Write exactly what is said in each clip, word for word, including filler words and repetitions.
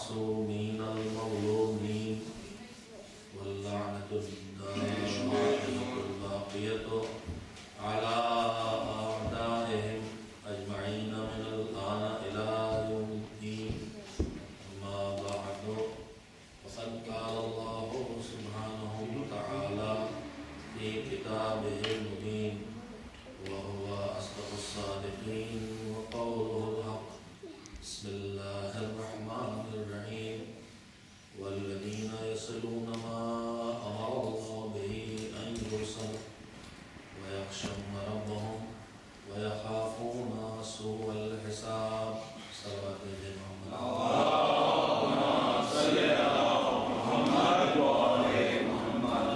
المعصومين المظلومين واللعنة الدائمة الباقية على أعدائهم أجمعين من الآن إلى يوم الدين. أما بعد، فقد قال الله سبحانه وتعالى في كتابه المبين وهو أصدق الصادقين وقوله الحق. بسم الله الرحمن الرحيم. والذين يصلون ما أمر الله به أن يوصل ويخشون ربهم ويخافون سوء الحساب. صلوات محمد. اللهم صل على محمد وآل محمد.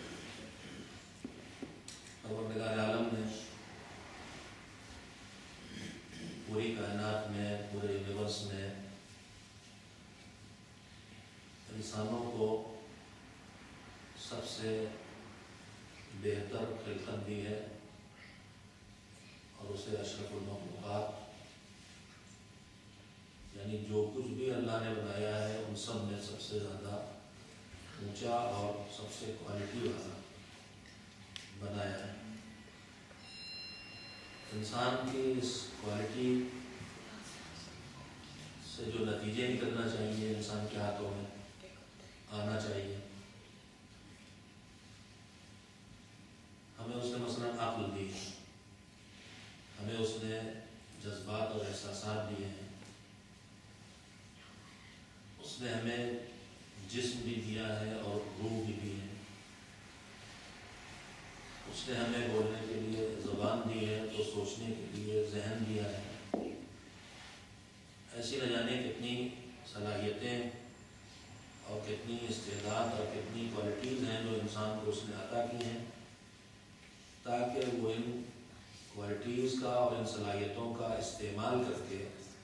پروردگار عالم نے پوری کائنات میں، پورے یونیورس میں انسانوں کو سب سے بہتر خلقت دی ہے اور اسے اشرف المخلوقات، یعنی جو کچھ بھی اللہ نے بنایا ہے ان سب میں سب سے زیادہ اونچا اور سب سے کوالٹی والا بنایا ہے۔ انسان کی اس کوالٹی سے جو نتیجے نکلنا چاہیے انسان کے ہاتھوں میں آنا چاہیے۔ ہمیں اس نے مثلاً عقل دی ہے، ہمیں اس نے جذبات اور احساسات دیے ہیں، اس نے ہمیں جسم بھی دیا ہے اور روح بھی دی ہے، اس نے ہمیں بولنے کے لیے زبان دی ہے تو سوچنے کے لیے ذہن دیا ہے۔ ایسی نہ جانے کتنی صلاحیتیں اور کتنی استعداد اور کتنی کوالٹیز ہیں جو انسان کو اس نے عطا کی ہیں، تاکہ وہ ان کوالٹیز کا اور ان صلاحیتوں کا استعمال کر کے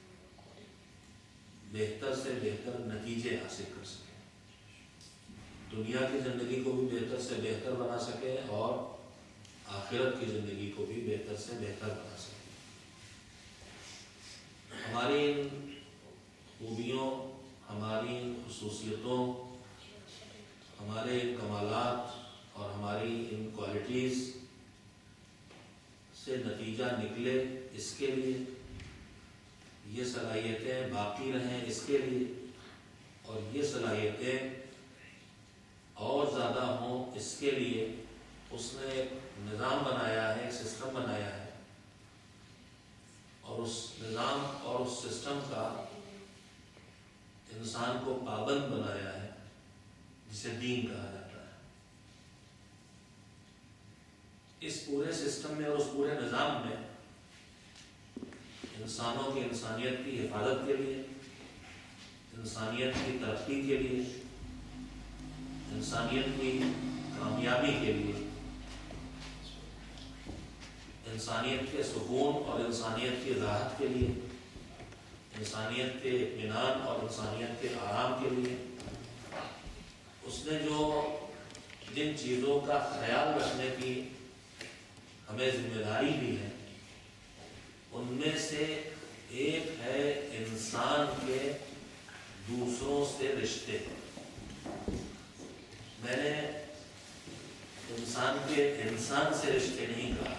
بہتر سے بہتر نتیجے حاصل کر سکے، دنیا کی زندگی کو بھی بہتر سے بہتر بنا سکے اور آخرت کی زندگی کو بھی بہتر سے بہتر بنا سکے۔ ہماری ان خوبیوں، ہماری ان خصوصیتوں، ہمارے ان کمالات اور ہماری ان کوالٹیز سے نتیجہ نکلے اس کے لیے، یہ صلاحیتیں باقی رہیں اس کے لیے، اور یہ صلاحیتیں اور زیادہ ہوں اس کے لیے اس نے ایک نظام بنایا ہے، ایک سسٹم بنایا ہے، اور اس نظام اور اس سسٹم کا انسان کو پابند بنایا ہے، جسے دین کہا جاتا ہے۔ اس پورے سسٹم میں اور اس پورے نظام میں انسانوں کی انسانیت کی حفاظت کے لیے، انسانیت کی ترقی کے لیے، انسانیت کی کامیابی کے لیے، انسانیت کے سکون اور انسانیت کی راحت کے لیے، انسانیت کے اطمینان اور انسانیت کے آرام کے لیے اس نے جو جن چیزوں کا خیال رکھنے کی ہمیں ذمہ داری دی ہے، ان میں سے ایک ہے انسان کے دوسروں سے رشتے۔ میں نے انسان کے انسان سے رشتے نہیں کہا،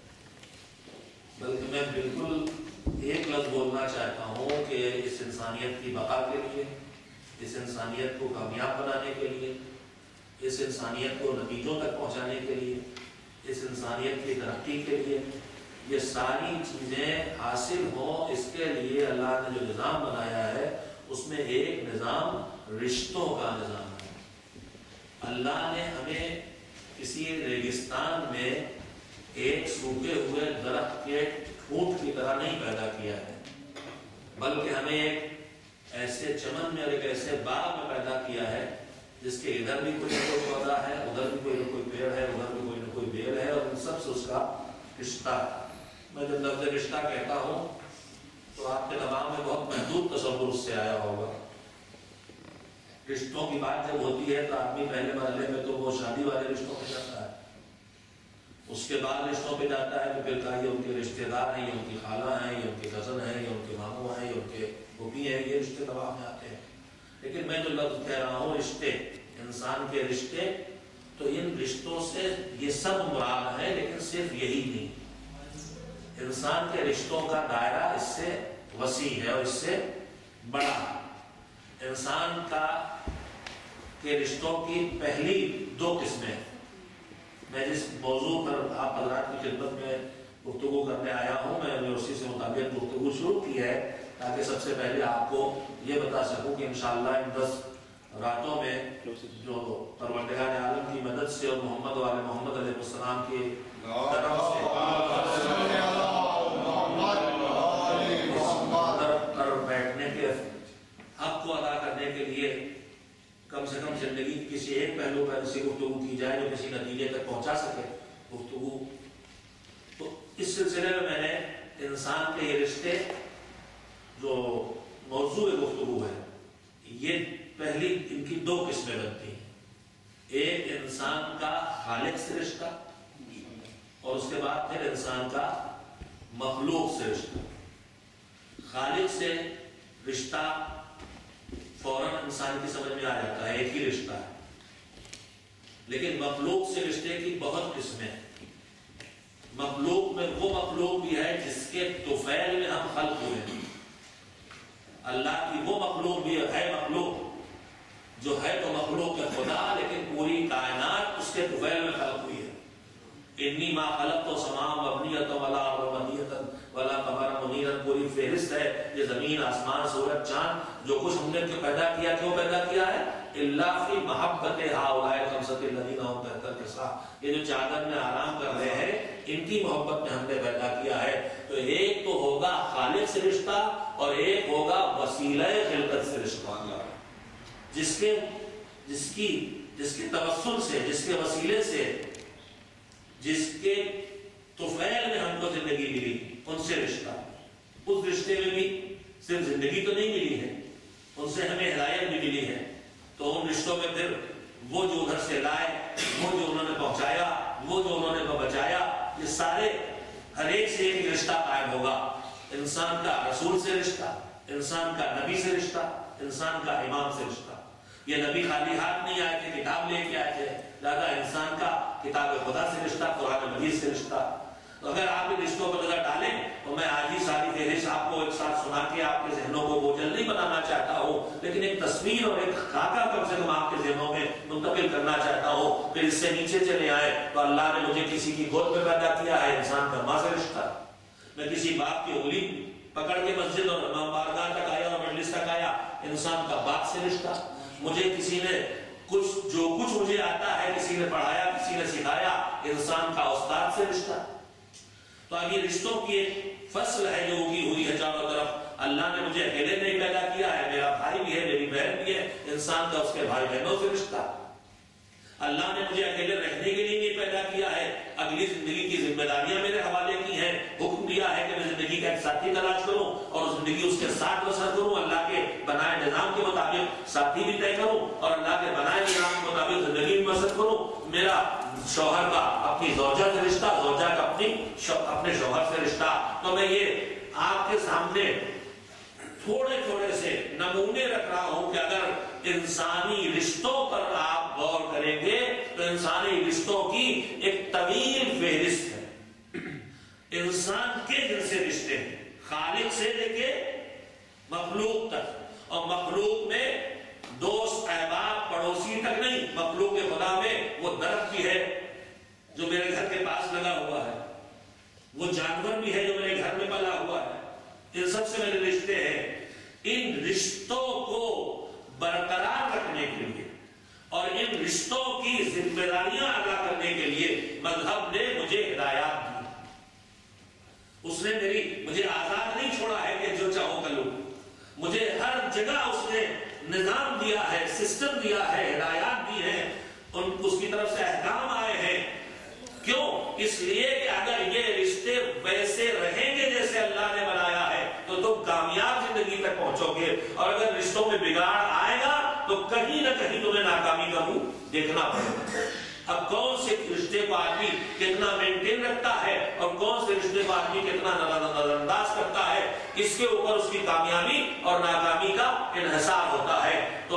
بلکہ میں بالکل ایک لفظ بولنا چاہتا ہوں کہ اس انسانیت کی بقا کے لیے، اس انسانیت کو کامیاب بنانے کے لیے، اس انسانیت کو نتیجوں تک پہنچانے کے لیے، اس انسانیت کی ترقی کے لیے، یہ ساری چیزیں حاصل ہوں اس کے لیے اللہ نے جو نظام بنایا ہے اس میں ایک نظام رشتوں کا نظام ہے۔ اللہ نے ہمیں کسی ریگستان میں ایک سوکھے ہوئے درخت کے ٹھوٹ کی طرح نہیں پیدا کیا ہے، بلکہ ہمیں ایک ایسے چمن میں اور ایک ایسے باغ میں پیدا کیا ہے جس کے ادھر بھی کوئی نہ کوئی پودا ہے، ادھر بھی کوئی نہ کوئی پیڑ ہے، ادھر بھی کوئی نہ کوئی بیل ہے، اور ان سب سے اس کا رشتہ ہے۔ میں جب لفظ رشتہ کہتا ہوں تو آپ کے دماغ میں بہت محدود تصور اس سے آیا ہوگا۔ رشتوں کی بات جب ہوتی ہے تو آدمی پہلے مرحلے میں تو وہ شادی والے رشتوں پہ جاتا ہے، اس کے بعد رشتوں پہ جاتا ہے تو پھر کہا یہ ان کے رشتے دار ہیں، یہ ان کی خالہ ہیں، یہ ان کے کزن ہیں، یہ ان کے ماموں ہیں، یہ ان کے پھوپھی ہیں، یہ رشتے دباؤ میں آتے ہیں۔ لیکن میں جو لفظ کہہ رہا ہوں رشتے، انسان کے رشتے، تو ان رشتوں سے یہ سب مراد ہے، لیکن صرف یہی نہیں، انسان کے رشتوں کا دائرہ اس سے وسیع ہے اور اس سے بڑا ہے۔ انسان کا کے رشتوں کی پہلی دو قسمیں، میں جس موضوع پر آپ حضرات کی خدمت میں گفتگو کرنے آیا ہوں، میں نے اسی سے مطابق گفتگو شروع کی ہے تاکہ سب سے پہلے آپ کو یہ بتا سکوں کہ انشاءاللہ ان دس راتوں میں جو پروردگار عالم کی مدد سے اور محمد والے محمد علیہ السلام کی طرف سے کر بیٹھنے کے حق کو ادا کرنے کے لیے کم سے کم زندگی کی کسی ایک پہلو پر ایسی گفتگو کی جائے جو کسی نتیجے تک پہنچا سکے گفتگو، تو اس سلسلے میں میں نے انسان کے یہ رشتے جو موضوع گفتگو ہے، یہ پہلی ان کی دو قسمیں بنتی ہیں، ایک انسان کا خالق سے رشتہ اور اس کے بعد پھر انسان کا مخلوق سے رشتہ۔ خالق سے رشتہ فوراً انسان کی سمجھ میں آ جاتا ہے، ایک ہی رشتہ ہے، لیکن مخلوق سے رشتے کی بہت قسمیں ہیں۔ مخلوق میں وہ مخلوق بھی ہے جس کے طفیل میں ہم خلق ہوئے ہیں، اللہ کی وہ مخلوق بھی ہے، مخلوق جو ہے تو مخلوق ہے خدا، لیکن پوری کائنات اس کے طفیل میں خلق ہوئی ہے۔ انی ما خلقت السماء مبنیۃ ولا رمدیۃ ولا قمر منیرا، پوری فہرست ہے یہ زمین، آسمان، سورج، چاند، جو کچھ ہم نے پیدا کیا، کیوں پیدا کیا ہے؟ الا فی محبت ہؤلاء الخمسۃ الذین هم تحت القصاء، یہ جو چادر میں آرام کر رہے ہیں ان کی محبت میں ہم نے پیدا کیا ہے۔ تو ایک تو ہوگا خالق سے رشتہ اور ایک ہوگا وسیلہ خلقت سے رشتہ، جس کے جس کی جس کے توسل سے، جس کے وسیلے سے، جس کے طفیل میں ہم کو زندگی ملی، ان سے رشتہ۔ اس رشتے میں بھی صرف زندگی تو نہیں ملی ہے، ان سے ہمیں ہدایت بھی ملی ہے، تو ان رشتوں میں پھر وہ جو ادھر سے لائے، وہ جو انہوں نے پہنچایا، وہ جو انہوں نے بچایا، یہ سارے ہر ایک سے ایک رشتہ قائم ہوگا۔ انسان کا رسول سے رشتہ، انسان کا نبی سے رشتہ، انسان کا امام سے رشتہ۔ یہ نبی خالی ہاتھ نہیں آئے تھے، کتاب لے کے آئے تھے، لہذا انسان کا کتاب خدا سے رشتہ، قرآن مجید سے رشتہ۔ اگر آپ ان رشتوں پر نظر ڈالیں تو میں آج ہی ساری فہرست آپ کو ایک ساتھ سنا کے آپ کے ذہنوں کو بوجھل نہیں بنانا چاہتا ہوں، لیکن ایک تصویر اور ایک خاکہ کم سے کم آپ کے ذہنوں میں منتقل کرنا چاہتا ہوں۔ پھر اس سے نیچے چلے آئے تو اللہ نے مجھے کسی کی گود میں پیدا کیا ہے، انسان کا ماں سے رشتہ۔ میں کسی باپ کی انگلی پکڑ کے مسجد اور بارگاہ تک آیا اور مجلس تک آیا، انسان کا باپ سے رشتہ۔ مجھے کسی نے کچھ جو کچھ مجھے آتا ہے، کسی نے پڑھایا، کسی نے سکھایا، انسان کا استاد سے رشتہ۔ تو اب یہ رشتوں کی ایک فصل ہے جو اگی ہوئی ہے چاروں طرف۔ اللہ نے مجھے اکیلے نہیں پیدا کیا ہے، میرا بھائی بھی ہے، میری بہن بھی ہے، انسان کا اس کے بھائی بہنوں سے رشتہ۔ اللہ نے مجھے اکیلے رہنے کے لیے نہیں پیدا کیا ہے، اگلی زندگی کی ذمہ داریاں میرے حوالے کی ہیں، حکم دیا ہے کہ میں زندگی کا ایک ساتھی تلاش کروں اور زندگی اس کے ساتھ بسر کروں، اللہ کے بنائے نظام کے مطابق ساتھی بھی طے کروں اور اللہ کے بنائے نظام کے مطابق زندگی بھی بسر کروں۔ میرا شوہر کا اپنی زوجہ سے رشتہ، زوجہ کا اپنی اپنے شوہر سے رشتہ۔ تو میں یہ آپ کے سامنے تھوڑے تھوڑے سے نمونے رکھ رہا ہوں کہ اگر انسانی رشتوں پر آپ غور کریں گے تو انسانی رشتوں کی ایک طویل فہرست ہے۔ انسان کے جن سے رشتے ہیں، خالق سے لے کے مخلوق تک، اور مخلوق میں دوست، احباب، پڑوسی تک نہیں، مخلوق کے خدا میں وہ درخت بھی ہے جو میرے گھر کے پاس لگا ہوا ہے، وہ جانور بھی ہے جو میرے گھر میں پلا ہوا ہے، ان سب سے میرے رشتے ہیں۔ ان رشتوں کو برقرار رکھنے کے لیے اور ان رشتوں کی ذمہ داریاں ادا کرنے کے لیے مذہب نے مجھے ہدایات دی۔ اس نے میری مجھے آزاد نہیں چھوڑا ہے کہ جو چاہوں کروں، مجھے ہر جگہ اس نے نظام دیا ہے، سسٹم دیا ہے، ہدایات دی ہیں، ان اس کی طرف سے احکام آئے ہیں۔ کیوں؟ اس لیے کہ اگر یہ رشتے ویسے رہیں گے جیسے اللہ نے بنایا ہے تو تم کامیاب زندگی تک پہنچو گے، اور اگر رشتوں میں بگاڑ آئے گا تو کہیں نہ کہیں تمہیں ناکامی کا منہ دیکھنا پڑے گا۔ اب کون سے رشتے کو آدمی کتنا مینٹین رکھتا ہے اور کون سے رشتے کو آدمی کتنا نظر انداز کرتا ہے، اس کے اوپر اس کی کامیابی اور ناکامی کا انحصار ہوتا ہے۔ تو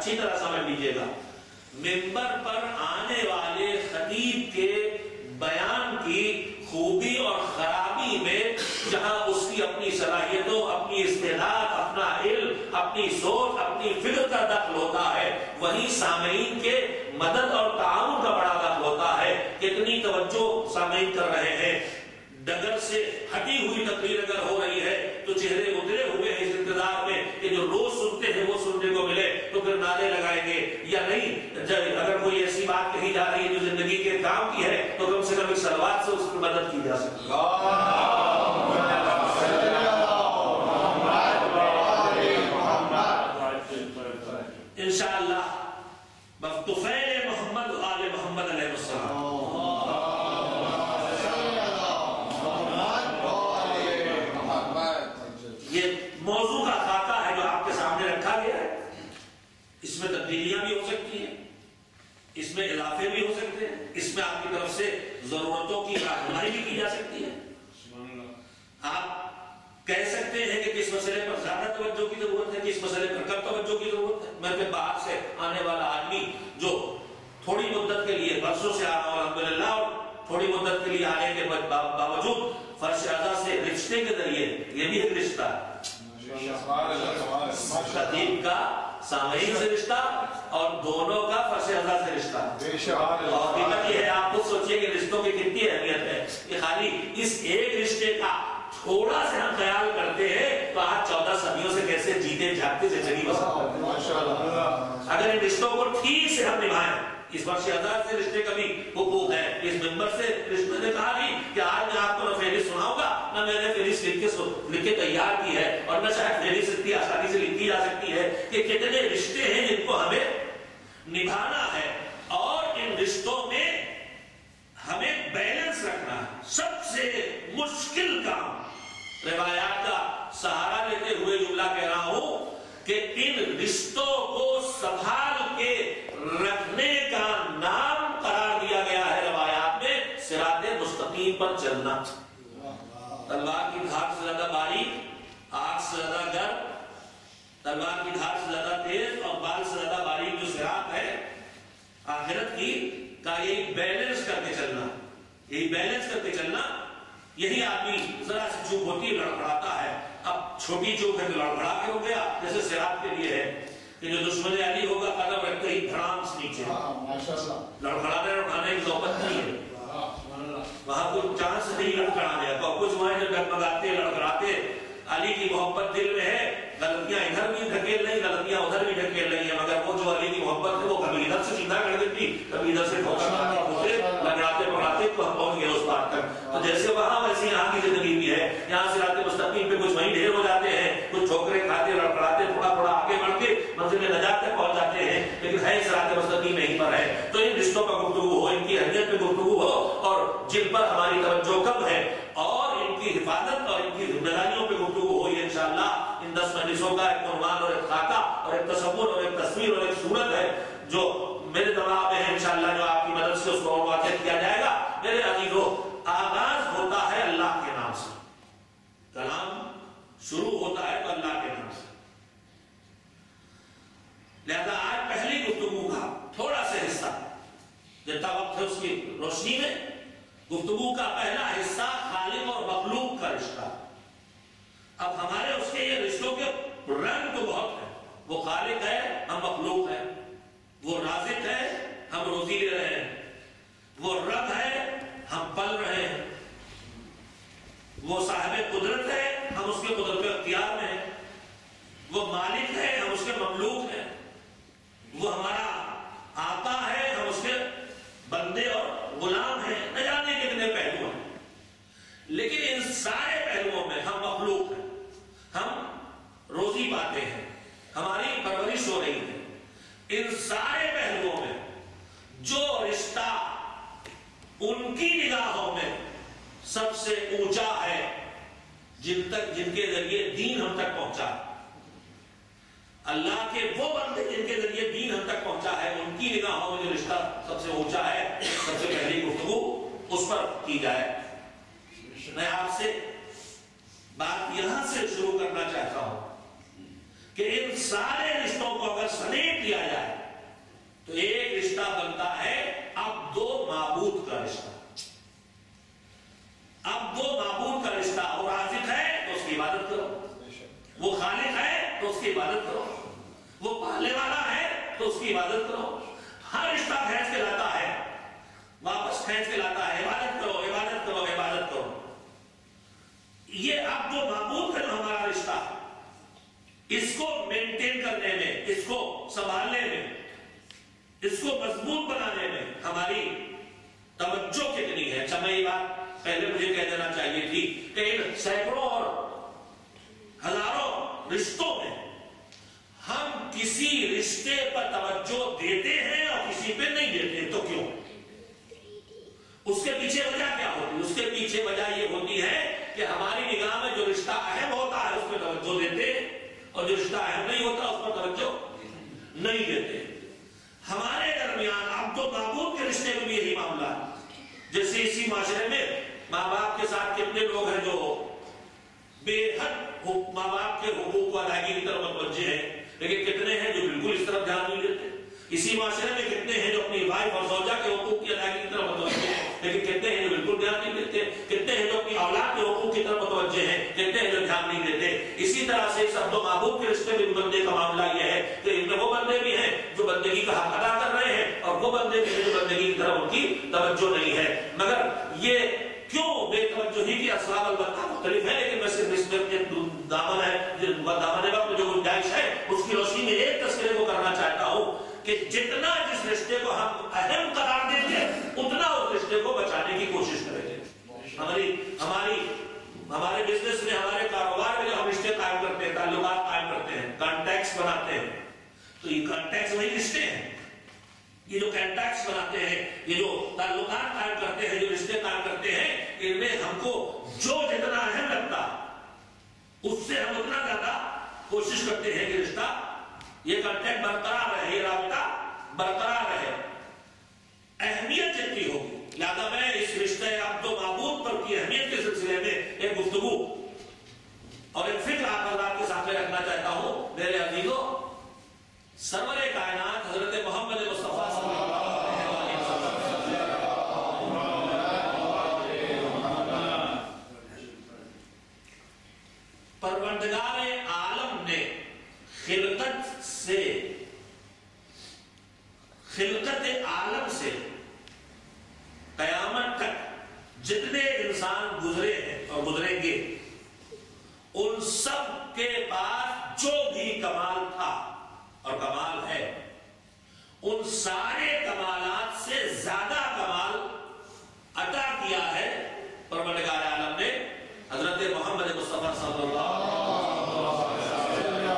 اچھی طرح سمجھ لیجئے گا، منبر پر آنے والے خطیب کے بیان کی خوبی اور خرابی میں جہاں اس کی اپنی صلاحیتوں، اپنی استعداد، اپنا علم، اپنی سوچ، اپنی فکر کا دخل ہوتا ہے، وہیں سامعین کے مدد اور تعاون کا بڑا دخل ہوتا ہے۔ کتنی توجہ سامعین کر رہے ہیں، ڈگر سے ہٹی ہوئی تقریر اگر ہو رہی ہے تو چہرے اترے ہوئے ہیں اس انتظار میں کہ جو روز سنتے ہیں وہ سننے کو ملے، تو پھر نعرے لگائیں گے یا نہیں۔ جب اگر کوئی ایسی بات کہی جا رہی ہے جو زندگی کے کام کی ہے تو کم سے کم ایک صلوات سے اس کی مدد کی جا سکتی ہے۔ انشاءاللہ بطفیل محمد و آل محمد علیہ السلام یہ موضوع کا خاکہ ہے جو آپ کے سامنے رکھا گیا ہے۔ اس میں تبدیلیاں بھی ہو سکتی ہیں، اس میں اضافے بھی ہو سکتے ہیں، اس میں آپ کی طرف سے ضرورتوں کی رہنمائی بھی کی جا سکتی ہے۔ آپ کہہ سکتے ہیں کہ کس مسئلے پر زیادہ توجہ کی ضرورت ہے، کس مسئلے پر کم توجہ کی ضرورت ہے۔ میں پھر باہر سے آنے والا آدمی جو تھوڑی مدت کے لیے برسوں سے آ رہا ہوں الحمدللہ، اور تھوڑی مدت کے لیے آنے کے باوجود فرش اعضا سے رشتے کے ذریعے، یہ بھی ایک رشتہ ہے، خطیب کا سامعین سے رشتہ اور دونوں کا فرش اعضا سے رشتہ۔ اور حقیقت یہ ہے، آپ خود سوچئے کہ رشتوں کی کتنی اہمیت ہے کہ خالی اس ایک رشتے کا تھوڑا سے ہم خیال کرتے ہیں تو آج چودہ صدیوں سے کیسے جیتے جاگتے زندگی بسر۔ اگر ان رشتوں کو ٹھیک سے ہم نبھائیں، اس فرش اعضا سے رشتے کا بھی حقوق ہے، اس ممبر سے رشتے نے کہا نہیں کہ آج میں آپ کو نہ فہرست سناؤں گا نہ میں نے فہرست لکھ کے لکھ کے تیار کی ہے، اور نہ شاید فہرست اتنی آسانی سے لکھی جا سکتی ہے کہ کتنے رشتے ہیں جن کو ہمیں نبھانا ہے، اور ان رشتوں میں ہمیں بیلنس رکھنا ہے۔ سب سے مشکل کام، روایات کا سہارا لیتے ہوئے جملہ کہہ رہا ہوں کہ ان رشتوں کو سنبھال کے رکھنے کا نام قرار دیا گیا ہے روایات میں صراط مستقیم پر چلنا۔ تلوار کی دھار سے زیادہ باریک، آگ سے زیادہ گرم، تلوار کی دھار سے زیادہ تیز اور بال سے زیادہ باریک جو صراط ہے آخرت کی کا، یہی بیلنس کر کے چلنا، یہی بیلنس کر کے چلنا۔ یہی آدمی ذرا سی چوک ہوتی ہے لڑکڑاتا ہے، اب چھوٹی چوک ہے تو لڑکڑا کے ہو گیا، جیسے صراط کے لیے ہے کہ جو دشمن علی ہوگا قدم رکھتے ہی دھڑام سے نیچے، لڑکڑانے لڑکڑانے کی نوبت نہیں ہے، وہاں کوئی چانس نہیں لڑکڑانے کا، کچھ وہاں جو ڈگمگاتے لڑکڑاتے، علی کی محبت دل میں ہے، غلطیاں ادھر بھی ڈھکیل رہی، غلطیاں ادھر بھی ڈھکیل رہی ہیں، مگر وہ جو علی کی محبت ہے وہ کبھی ادھر سے سیدھا کر دیتی، کبھی ادھر سے ٹھوکر مارتے ہوتے لگڑاتے پکڑاتے تو ہم پہنچ گئے اس بات تک۔ تو جیسے وہاں ویسے یہاں کی زندگی بھی ہے، یہاں صراط مستقیم پہ کچھ وہیں ڈھیر ہو جاتے ہیں، کچھ ٹھوکریں کھاتے لڑکڑاتے تھوڑا تھوڑا آگے بڑھ کے منزل نجات تک پہنچ جاتے ہیں، لیکن ہے صراط مستقیم یہیں پر ہے۔ تو ان رشتوں کا گفتگو ہو، ان کی اہمیت پہ گفتگو ہو، اور جن پر ہماری توجہ کم ہے اور ان کی حفاظت اور ان کی ذمہ داریوں پہ گفتگو ہو، یہ انشاءاللہ ان دس مجلسوں کا ایک عنوان اور ایک خاکہ اور ایک تصور اور ایک تصویر اور ایک صورت ہے جو میرے دماغ میں ہے، انشاءاللہ جو آپ کی مدد سے اس کو واقع کیا جائے گا۔ میرے عزیزو، آغاز ہوتا ہے اللہ کے نام سے، کلام شروع ہوتا ہے تو اللہ کے نام سے، لہذا آج پہلی گفتگو کا تھوڑا سا حصہ جتنا وقت ہے اس کی روشنی میں، گفتگو کا پہلا حصہ خالق اور مخلوق کا رشتہ۔ اب ہمارے اس کے یہ رشتوں کے رنگ تو بہت ہیں، وہ خالق ہے، ہم مخلوق ہیں، وہ رازق ہے، ہم روزی لے رہے ہیں، وہ رب ہے، ہم پل رہے ہیں، وہ صاحب قدرت ہے، ہم اس کے قدرت اختیار میں ہیں، وہ مالک ہے، ہم اس کے مملوک ہیں، وہ ہمارا آقا ہے، ہم اس کے بندے اور غلام ہیں، نہ جانے کتنے پہلو ہیں، لیکن ان سارے پہلوؤں میں ہم مخلوق ہیں، ہم روزی پاتے ہیں، ہماری پرورش ہو رہی ہے، ان سارے پہلوؤں میں جو رشتہ ان کی نگاہوں میں سب سے اونچا ہے، جن تک جن کے ذریعے دین ہم تک پہنچا، اللہ کے وہ بندے جن کے ذریعے دین ہم تک پہنچا ہے، ان کی نگاہوں میں جو رشتہ سب سے اونچا ہے، سب سے پہلی گفتگو اس پر کی جائے۔ میں آپ سے بات یہاں سے شروع کرنا چاہتا ہوں کہ ان سارے رشتوں کو اگر سمیٹ لیا جائے تو ایک رشتہ بنتا ہے عبد و معبود کا رشتہ. عبد و معبود کا رشتہ. وہ رازق ہے تو اس کی عبادت کرو, وہ خالق ہے تو اس کی عبادت کرو, وہ پالنے والا ہے تو اس کی عبادت کرو. ہر رشتہ کھینچ کے لاتا ہے, واپس کھینچ کے لاتا ہے, عبادت کرو عبادت کرو عبادت کرو. یہ عبد و معبود کا جو ہمارا رشتہ, اس کو مینٹین کرنے میں, اس کو سنبھالنے میں, اس کو مضبوط بنانے میں ہماری توجہ کتنی ہے. اچھا, میں یہ بات پہلے مجھے کہہ دینا چاہیے تھی کہ ان سینکڑوں اور ہزاروں رشتوں میں ہم کسی رشتے پر توجہ دیتے ہیں اور کسی پہ نہیں دیتے. تو کیوں؟ اس کے پیچھے وجہ کیا ہوتی ہے؟ اس کے پیچھے وجہ یہ ہوتی ہے کہ ہماری نگاہ میں جو رشتہ اہم ہوتا ہے اس پہ توجہ دیتے, اور جو رشتہ اہم نہیں ہوتا اس پر توجہ نہیں دیتے. ہمارے درمیان عبد و معبود کے رشتے میں بھی یہی معاملہ ہے. جیسے اسی معاشرے میں ماں باپ کے ساتھ کتنے لوگ ہیں جو بے حد ماں باپ کے حقوق کو ادائیگی کی طرف متوجہ ہیں, لیکن کتنے ہیں جو بالکل اس طرف دھیان نہیں دیتے. اسی معاشرے میں کتنے ہیں جو اپنی وائف اور زوجہ کے حقوق کی ادائیگی کی طرف متوجہ ہیں, لیکن کتنے ہیں جو بالکل دھیان نہیں دیتے. کتنے ہیں جو اپنی اولاد کے حقوق کی طرف متوجہ ہیں, کتنے ہیں جو دھیان نہیں دیتے. اسی طرح سے عبد و معبود کے رشتے میں بندے کا معاملہ یہ ہے کہ ان میں وہ بندے بھی ہیں جو بندگی کا حق ادا کر رہے ہیں, اور وہ بندے بھی ہیں جو بندگی کی طرف ان کی توجہ نہیں ہے. مگر یہ کیوں بے توجہی کی اسباب البتہ مختلف ہے, لیکن میں صرف اس میں دامن ہے دامن وقت میں جو گنجائش ہے اس کی روشنی میں ایک تذکرے کو کرنا چاہتا ہوں کہ جتنا جس رشتے کو ہم اہم قرار دیں گے اتنا اس رشتے کو بچانے کی کوشش کریں گے. ہماری ہماری ہمارے بزنس میں, ہمارے کاروبار میں جو ہم رشتے قائم کرتے ہیں, تعلقات قائم کرتے ہیں, کانٹیکٹس بناتے ہیں, تو یہ کانٹیکٹس وہی رشتے ہیں. یہ جو کانٹیکٹس بناتے ہیں, یہ جو تعلقات قائم کرتے ہیں, جو رشتے قائم کرتے ہیں, ان میں ہم کو جو جتنا اہم لگتا اس سے ہم اتنا زیادہ کوشش کرتے ہیں کہ رشتہ, یہ کانٹیکٹ برقرار رہے, یہ رابطہ برقرار رہے. اہمیت جتنی ہوگی, لہذا میں اس رشتے عبد و معبود پر کی اہمیت کے سلسلے میں ایک گفتگو اور ایک فکر آپ حضرات کے سامنے رکھنا چاہتا ہوں. میرے عزیزوں, سرور کائنات حضرت محمد مصطفیٰ صلی اللہ علیہ وسلم پروردگار عالم نے خلقت سے خلقت عالم سے قیامت تک جتنے انسان گزرے ہیں اور گزریں گے, ان سب کے پاس جو بھی کمال تھا اور کمال ہے, ان سارے کمالات سے زیادہ کمال عطا کیا ہے پروردگار عالم نے حضرت محمد مصطفیٰ صلی اللہ علیہ وسلم.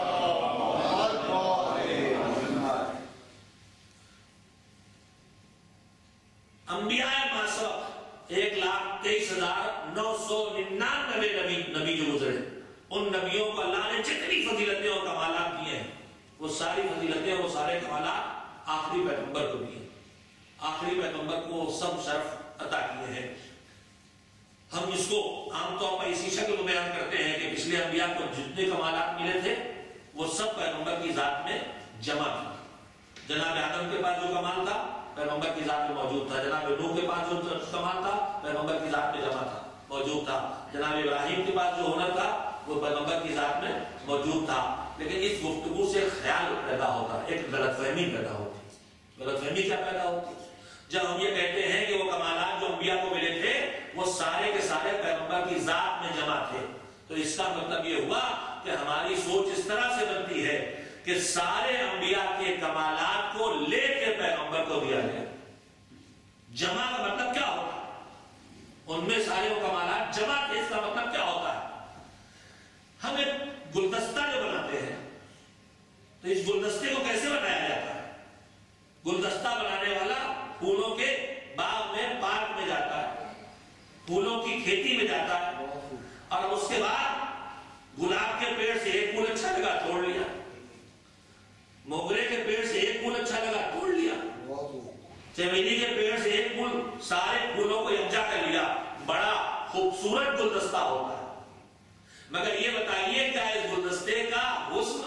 انبیاء معصوم ایک لاکھ تیئیس ہزار نو سو ننانوے نبی نبی جو گزرے, ان نبیوں کو اللہ نے جتنی فضیلتیں اور کمالات دیے ہیں, وہ ساری فضیلتیں اور وہ سارے کمالات آخری پیغمبر کو دیے. آخری پیغمبر کو سب شرف عطا کیے ہیں. ہم اس کو عام طور پر اسی شکل میں بیان کرتے ہیں کہ پچھلے انبیاء کو جتنے کمالات ملے تھے وہ سب پیغمبر کی ذات میں جمع تھا. جناب آدم کے پاس جو کمال تھا پیغمبر کی ذات میں موجود تھا. جناب نوح کے پاس جو کمال تھا پیغمبر کی ذات میں جمع تھا موجود تھا. جناب ابراہیم کے پاس جو ہنر تھا وہ پیغمبر کی ذات میں موجود تھا. لیکن اس گفتگو سے خیال پیدا ہوتا, ایک غلط فہمی پیدا ہوتی. غلط فہمی کیا پیدا ہوتی؟ جب ہم یہ کہتے ہیں کہ وہ کمالات جو انبیاء کو ملے تھے وہ سارے کے سارے پیغمبر کی ذات میں جمع تھے, تو اس کا مطلب یہ ہوا کہ ہماری سوچ اس طرح سے بنتی ہے کہ سارے انبیاء کے کمالات کو لے کے پیغمبر کو دیا گیا. جمع کا مطلب کیا ہوتا ہے؟ ان میں سارے وہ کمالات جمع تھے, اس کا مطلب کیا ہوتا ہے؟ ہم ایک گلدستہ جو بناتے ہیں تو اس گلدستے کو کیسے بنایا جاتا ہے؟ گلدستہ بنانے والا پھولوں کے باغ میں, پارک میں جاتا ہے, پھولوں کی کھیتی میں جاتا ہے, اور اس کے بعد گلاب کے پیڑ سے ایک پھول اچھا لگا توڑ لیا, موگرے کے پیڑ سے ایک پھول اچھا لگا توڑ لیا, چمیلی کے پیڑ سے ایک پھول, سارے پھولوں کو یکجا کر لیا. بڑا خوبصورت گلدستہ ہوتا ہے. مگر یہ بتائیے کیا اس گلدستے کا حسن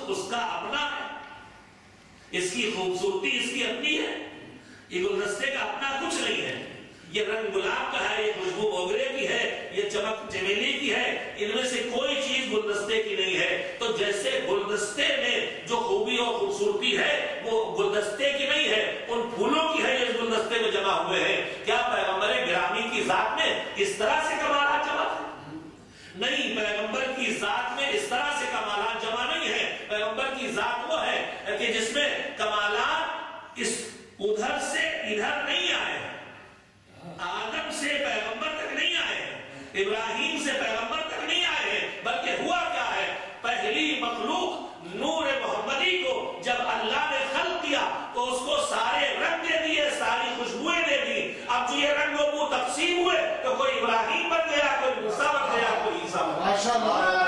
حسن اس کا اپنا ہے، اس کی خوبصورتی اس کی اپنی ہے، یہ گلدستے کا اپنا کچھ نہیں ہے، یہ رنگ گلاب کا ہے، یہ خوشبو موگرے کی ہے، یہ چمک چمیلی کی ہے، ان میں سے کوئی چیز گلدستے کی نہیں ہے۔ تو جیسے گلدستے میں جو خوبی اور خوبصورتی ہے وہ گلدستے کی نہیں ہے، ان پھولوں کی ہے جو اس گلدستے میں جمع ہوئے ہیں۔ کیا پیغمبر گرامی کی ذات میں اس طرح سے کمالات جمع ہیں؟ نہیں، پیغمبر کی ذات میں اس طرح سے کمالات جمع نہیں ہے۔ پیغمبر کی ذات وہ ہے کہ جس میں کمالات اس ادھر سے ادھر نہیں آئے ہیں، آدم سے پیغمبر تک نہیں آئے ہیں، ابراہیم سے پیغمبر تک نہیں آئے ہیں، بلکہ ہوا کیا ہے، پہلی مخلوق نور محمدی کو جب اللہ نے خلق کیا تو اس کو سارے رنگ دے دیے، ساری خوشبوئیں دے دی۔ اب جو یہ رنگ و بو تقسیم ہوئے تو کوئی ابراہیم بن گیا، کوئی موسیٰ بن گیا، کوئی عیسیٰ بن گیا۔ ماشاءاللہ۔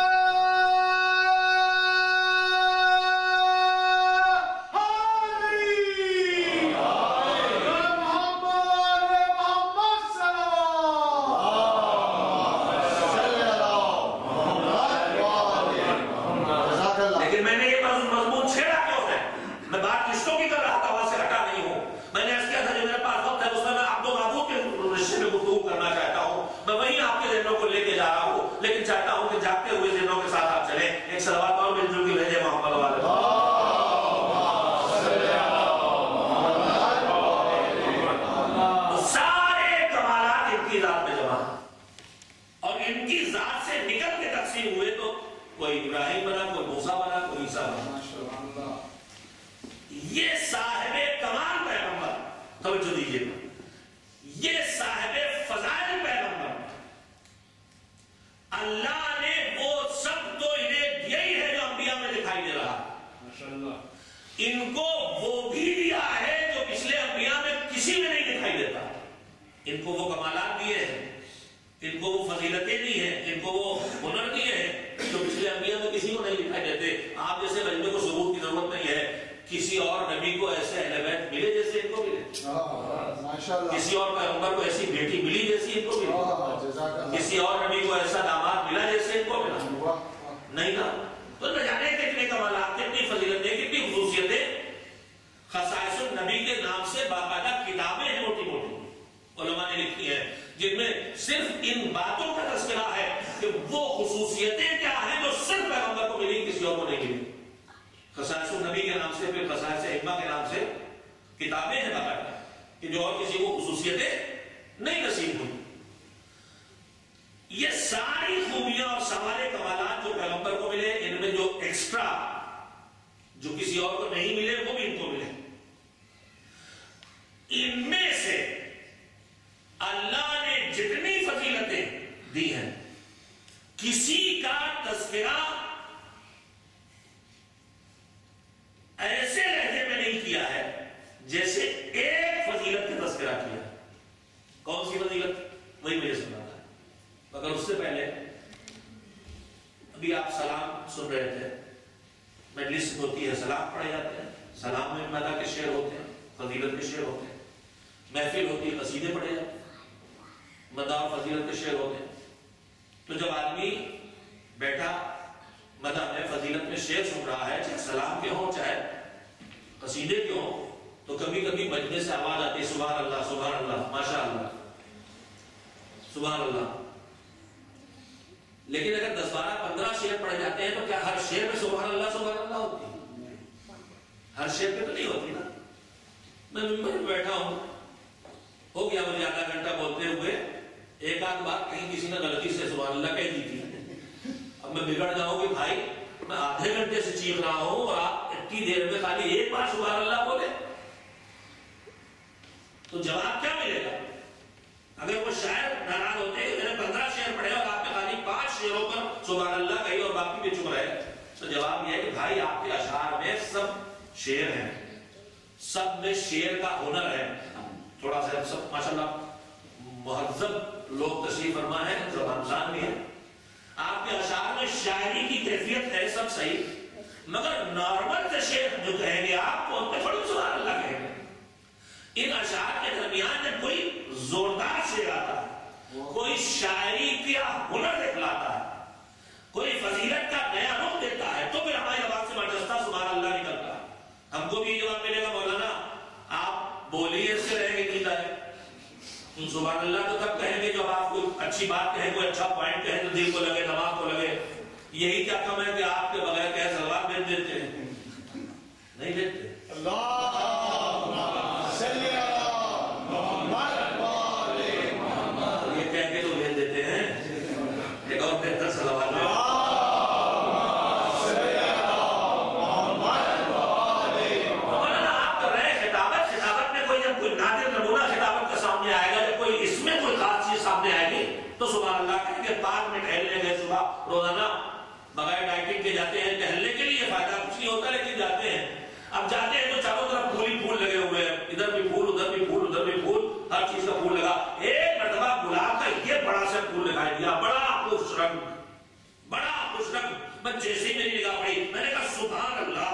کسی اور پیغمبر کو ایسی بیٹی ملی جیسی ان کو ملی، کسی اور نبی کو ایسا داماد ملا جیسے ان کو ملا نہیں نا۔ تو نہ جانے کتنے کمالات، کتنی فضیلتیں، کتنی خصوصیتیں۔ خصائص النبی کے نام سے باقاعدہ کتابیں ہیں موٹی موٹی علماء نے لکھی ہیں جن میں صرف ان باتوں کا تذکرہ ہے کہ وہ خصوصیتیں کیا ہیں جو صرف پیغمبر کو ملی، کسی اور کو نہیں ملی۔ خصائص النبی کے نام سے، پھر خصائص ائمہ کے نام سے کتابیں ہیں باقاعدہ کہ جو اور کسی کو خصوصیتیں نہیں نصیب ہوئی۔ یہ ساری خوبیاں اور سوارے کمالات جو پیغمبر کو ملے، ان میں جو ایکسٹرا جو کسی اور کو نہیں ملے وہ بھی ان کو ملے۔ ان میں سے اللہ نے جتنی فضیلتیں دی ہیں کسی کا تذکرہ ایسے لہجے میں نہیں کیا ہے جیسے ایک فضیلت کا تذکرہ کیا۔ کون سی فضیلت؟ وہی مجھے سنا تھا، مگر اس سے پہلے ابھی آپ سلام سن رہے تھے، مجلس ہوتی ہے، سلام پڑھے جاتے ہیں، سلام میں مدح کے شعر ہوتے ہیں، فضیلت کے شعر ہوتے ہیں، محفل ہوتی ہے، قصیدے پڑھے جاتے ہیں، مدح اور فضیلت کے شعر ہوتے ہیں۔ تو جب آدمی بیٹھا مدح میں، فضیلت میں شعر سن رہا ہے، چاہے سلام کے ہوں چاہے قصیدے کے ہوں، تو کبھی کبھی مجمع سے آواز آتی ہے سبحان اللہ سبحان اللہ ماشاء اللہ سبحان اللہ۔ لیکن اگر دس بارہ پندرہ شعر پڑھے جاتے ہیں تو کیا ہر شعر میں سبحان اللہ سبحان اللہ ہوتی ہے؟ ہر شعر پہ تو نہیں ہوتی نا۔ میں ممبر میں بیٹھا ہوں، ہو گیا مجھے آدھا گھنٹہ بولتے ہوئے، ایک آدھ بات کہیں کسی نے غلطی سے سبحان اللہ کہہ دی تھی، اب میں بگڑ جاؤں کہ بھائی میں آدھے گھنٹے سے چیخ رہا ہوں اور آپ اتنی دیر میں خالی ایک بار سبحان اللہ بولے تو جواب کیا ملے گا؟ اگر وہ شاعر ناراض ہوتے میں نے پندرہ شعر پڑھے اور آپ نے خالی پانچ شعروں پر سبحان اللہ کہی اور باقی بھی چپ رہے، تو جواب یہ ہے کہ بھائی آپ کے اشعار میں سب شعر ہیں، سب میں شعر کا ہنر ہے۔ تھوڑا سا سب ماشاءاللہ مہذب لوگ تشریف فرما ہے، زبان شان بھی ہے، آپ کے اشعار میں شاعری کی کیفیت ہے، سب صحیح، مگر نارمل سے شعر جو کہیں گے آپ کو ان پہ تھوڑی سبحان اللہ کہیں گے۔ ان اشعار کے درمیان جب کوئی زوردار شعر آتا ہے، کوئی شاعری کا ہنر دکھلاتا ہے، کوئی فضیلت کا نیا رخ دیتا ہے، تو پھر ہماری آواز کہیں گے نیند آئے؟ سبحان اللہ تو تب کہیں گے جب آپ کوئی اچھی بات کہیں، کوئی اچھا پوائنٹ کہیں تو دل کو لگے، دماغ کو لگے۔ یہی کیا کم ہے کہ آپ کے بغیر کہہ سلوات بھیج دیتے ہیں؟ نہیں بھیجتے۔ یہ کہہ کے تو بھیج دیتے ہیں، ایک اور بہتر سلوات تو سبحان اللہ کہیں کہ پارک میں ٹہلنے گئے صبح روزانہ بغیر ڈائٹنگ کے جاتے ہیں ٹہلنے کے لیے، فائدہ کچھ نہیں ہوتا لیکن جاتے ہیں۔ اب جاتے ہیں تو چاروں طرف پھول ہی پھول لگے ہوئے ہیں، ادھر بھی پھول ادھر بھی پھول ادھر بھی پھول، ہر چیز کا پھول لگا۔ ایک مرتبہ گلاب کا یہ بڑا سا پھول دکھائی دیا، بڑا خوش رنگ، بڑا خوش رنگ۔ میں جیسے ہی میری نگاہ پڑی میں نے کہا سبحان اللہ۔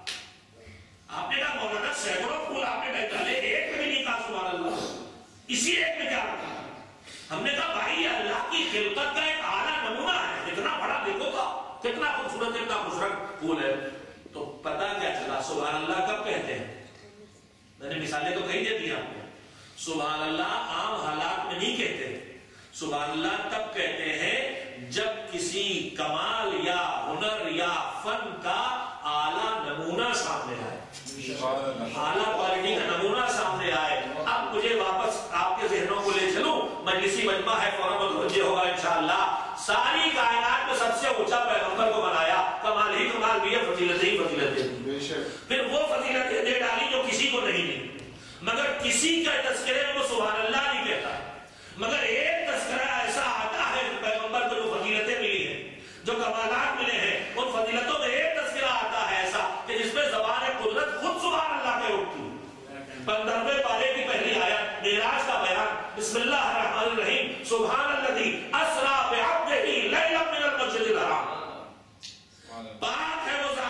آپ نے کہا مولانا سینکڑوں پھول آپ نے ڈالے، ایک میں بھی نہیں کہا سبحان اللہ، اسی ایک میں کیا رکھا؟ ہم نے کہا بھائی اللہ کی خلقت کا ایک اعلیٰ نمونہ ہے، اتنا بڑا دیکھو تھا، کتنا خوبصورت اتنا خوشرنگ پھول ہے۔ تو پتہ کیا چلا سبحان اللہ کب کہتے ہیں؟ میں نے مثالیں تو کہیں دے دی آپ کو۔ سبحان اللہ عام حالات میں نہیں کہتے، سبحان اللہ تب کہتے ہیں جب کسی کمال یا ہنر یا فن کا اعلیٰ نمونہ سامنے آئے، اعلیٰ کوالٹی کا نمونہ سامنے آئے۔ اب مجھے واپس آپ کے ذہنوں کو لے چلوں، مجلسی مجمع ہے فوراً متوجہ ہوگا انشاءاللہ۔ ساری کائنات میں سب سے اونچا پیغمبر کو بنایا، کمال ہی کمال بھی ہے، فضیلت ہی فضیلت ہے۔ پھر وہ فضیلتیں دے ڈالی جو کسی کو نہیں دی، مگر کسی کا تذکرے میں وہ سبحان اللہ نہیں کہتا، مگر ایک تذکرہ ایسا آتا ہے پیغمبر کو جو فضیلتیں ملی ہیں، جو کمالات ملے ہیں، ان فضیلتوں میں ایک تذکرہ آتا ہے ایسا کہ جس میں زبان قدرت خود سبحان اللہ کے اٹھتی ہے۔ پندرہویں پارے کی پہلی آیت معراج کا بیان، بسم اللہ الرحمن الرحیم، سبحان الذی اسریٰ بعبدہ لیلا من المسجد الحرام۔ پاک ہے وہ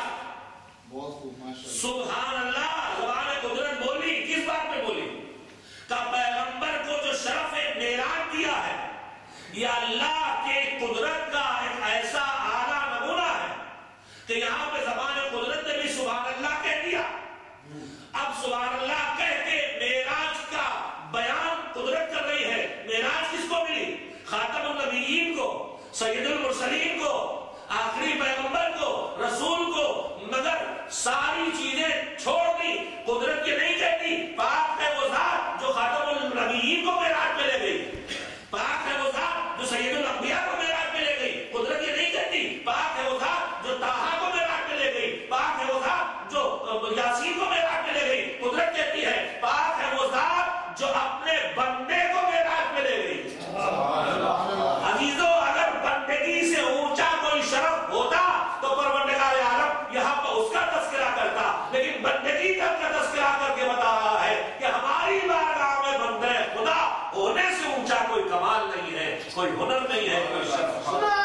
ذات، سبحان اللہ، زبان قدرت بولی، کس بات میں بولی؟ کہ پیغمبر کو جو شرف معراج دیا ہے یہ اللہ کے قدرت کا ایک ایسا اعلیٰ نمونہ ہے کہ یہاں پہ زبان قدرت نے بھی سبحان اللہ کہہ دیا۔ اب سبحان اللہ کہہ کے معراج کا بیان قدرت کر رہی ہے۔ معراج کس کو ملی؟ خاتم النبیین کو، سید المرسلین کو، آخری پیغمبر کو، رسول کو، مگر ساری چیزیں چھوڑ دی، قدرت یہ نہیں کہتی پاک ہے وہ ذات جو خاتم النبیین کو معراج میں لے گئی، پاک ہے وہ ذات جو سید الانبیاء کو معراج میں لے گئی۔ قدرت یہ نہیں کہتی پاک ہے وہ ذات جو طٰہٰ کو معراج میں لے گئی، پاک ہے وہ ذات جو یاسین کو معراج میں لے گئی۔ قدرت کہتی ہے پاک ہے وہ ذات جو اپنے بندے کو معراج میں لے گئی۔ عزیزو اگر بندگی سے اونچا کوئی شرف ہوتا تو پروردگار عالم یہاں پر اس کا تذکرہ کرتا، لیکن بندگی کا تذکرہ کر کے بتا رہا ہے کہ ہماری بارگاہ میں بندے خدا ہونے سے اونچا کوئی کمال نہیں ہے، کوئی ہنر نہیں ہے، کوئی شرف۔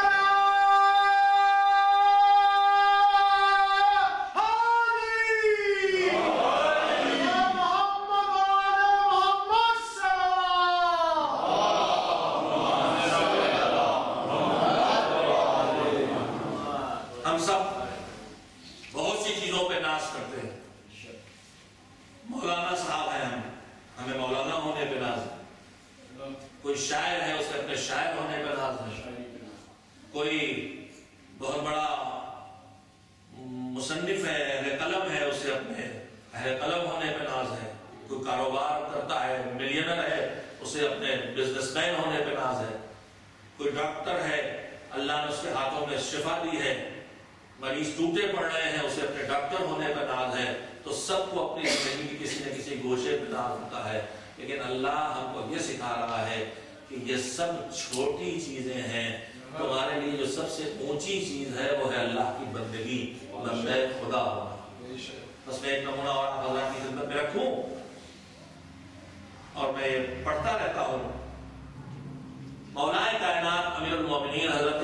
ہم سب بہت سی چیزوں پہ ناز کرتے ہیں، مولانا صاحب ہیں، ہم ہمیں مولانا ہونے پہ ناز ہے، کوئی شاعر ہے اسے اپنے شاعر ہونے پہ ناز ہے، کوئی بہت بڑا مصنف ہے، اہل قلم ہے، اسے اپنے اہل قلم ہونے پہ ناز ہے، کوئی کاروبار کرتا ہے، ملینر ہے، اسے اپنے بزنس مین ہونے پہ ناز ہے، کوئی ڈاکٹر ہے، اللہ نے اس کے ہاتھوں میں شفا دی ہے، مریض ٹوٹے پڑ رہے ہیں، اسے اپنے ڈاکٹر ہونے پہ ناز ہے۔ تو سب کو اپنی زندگی کی کسی نہ کسی گوشے پہ ناز ہوتا ہے، لیکن اللہ ہم کو یہ سکھا رہا ہے کہ یہ سب چھوٹی چیزیں ہیں، تمہارے لیے جو سب سے اونچی چیز ہے وہ ہے اللہ کی بندگی، بندہ خدا ہونا۔ بس میں ایک نمونہ اور آپ حضرات کی خدمت میں رکھوں اور میں یہ پڑھتا رہتا ہوں۔ مولا کائنات امیر المومنین حضرت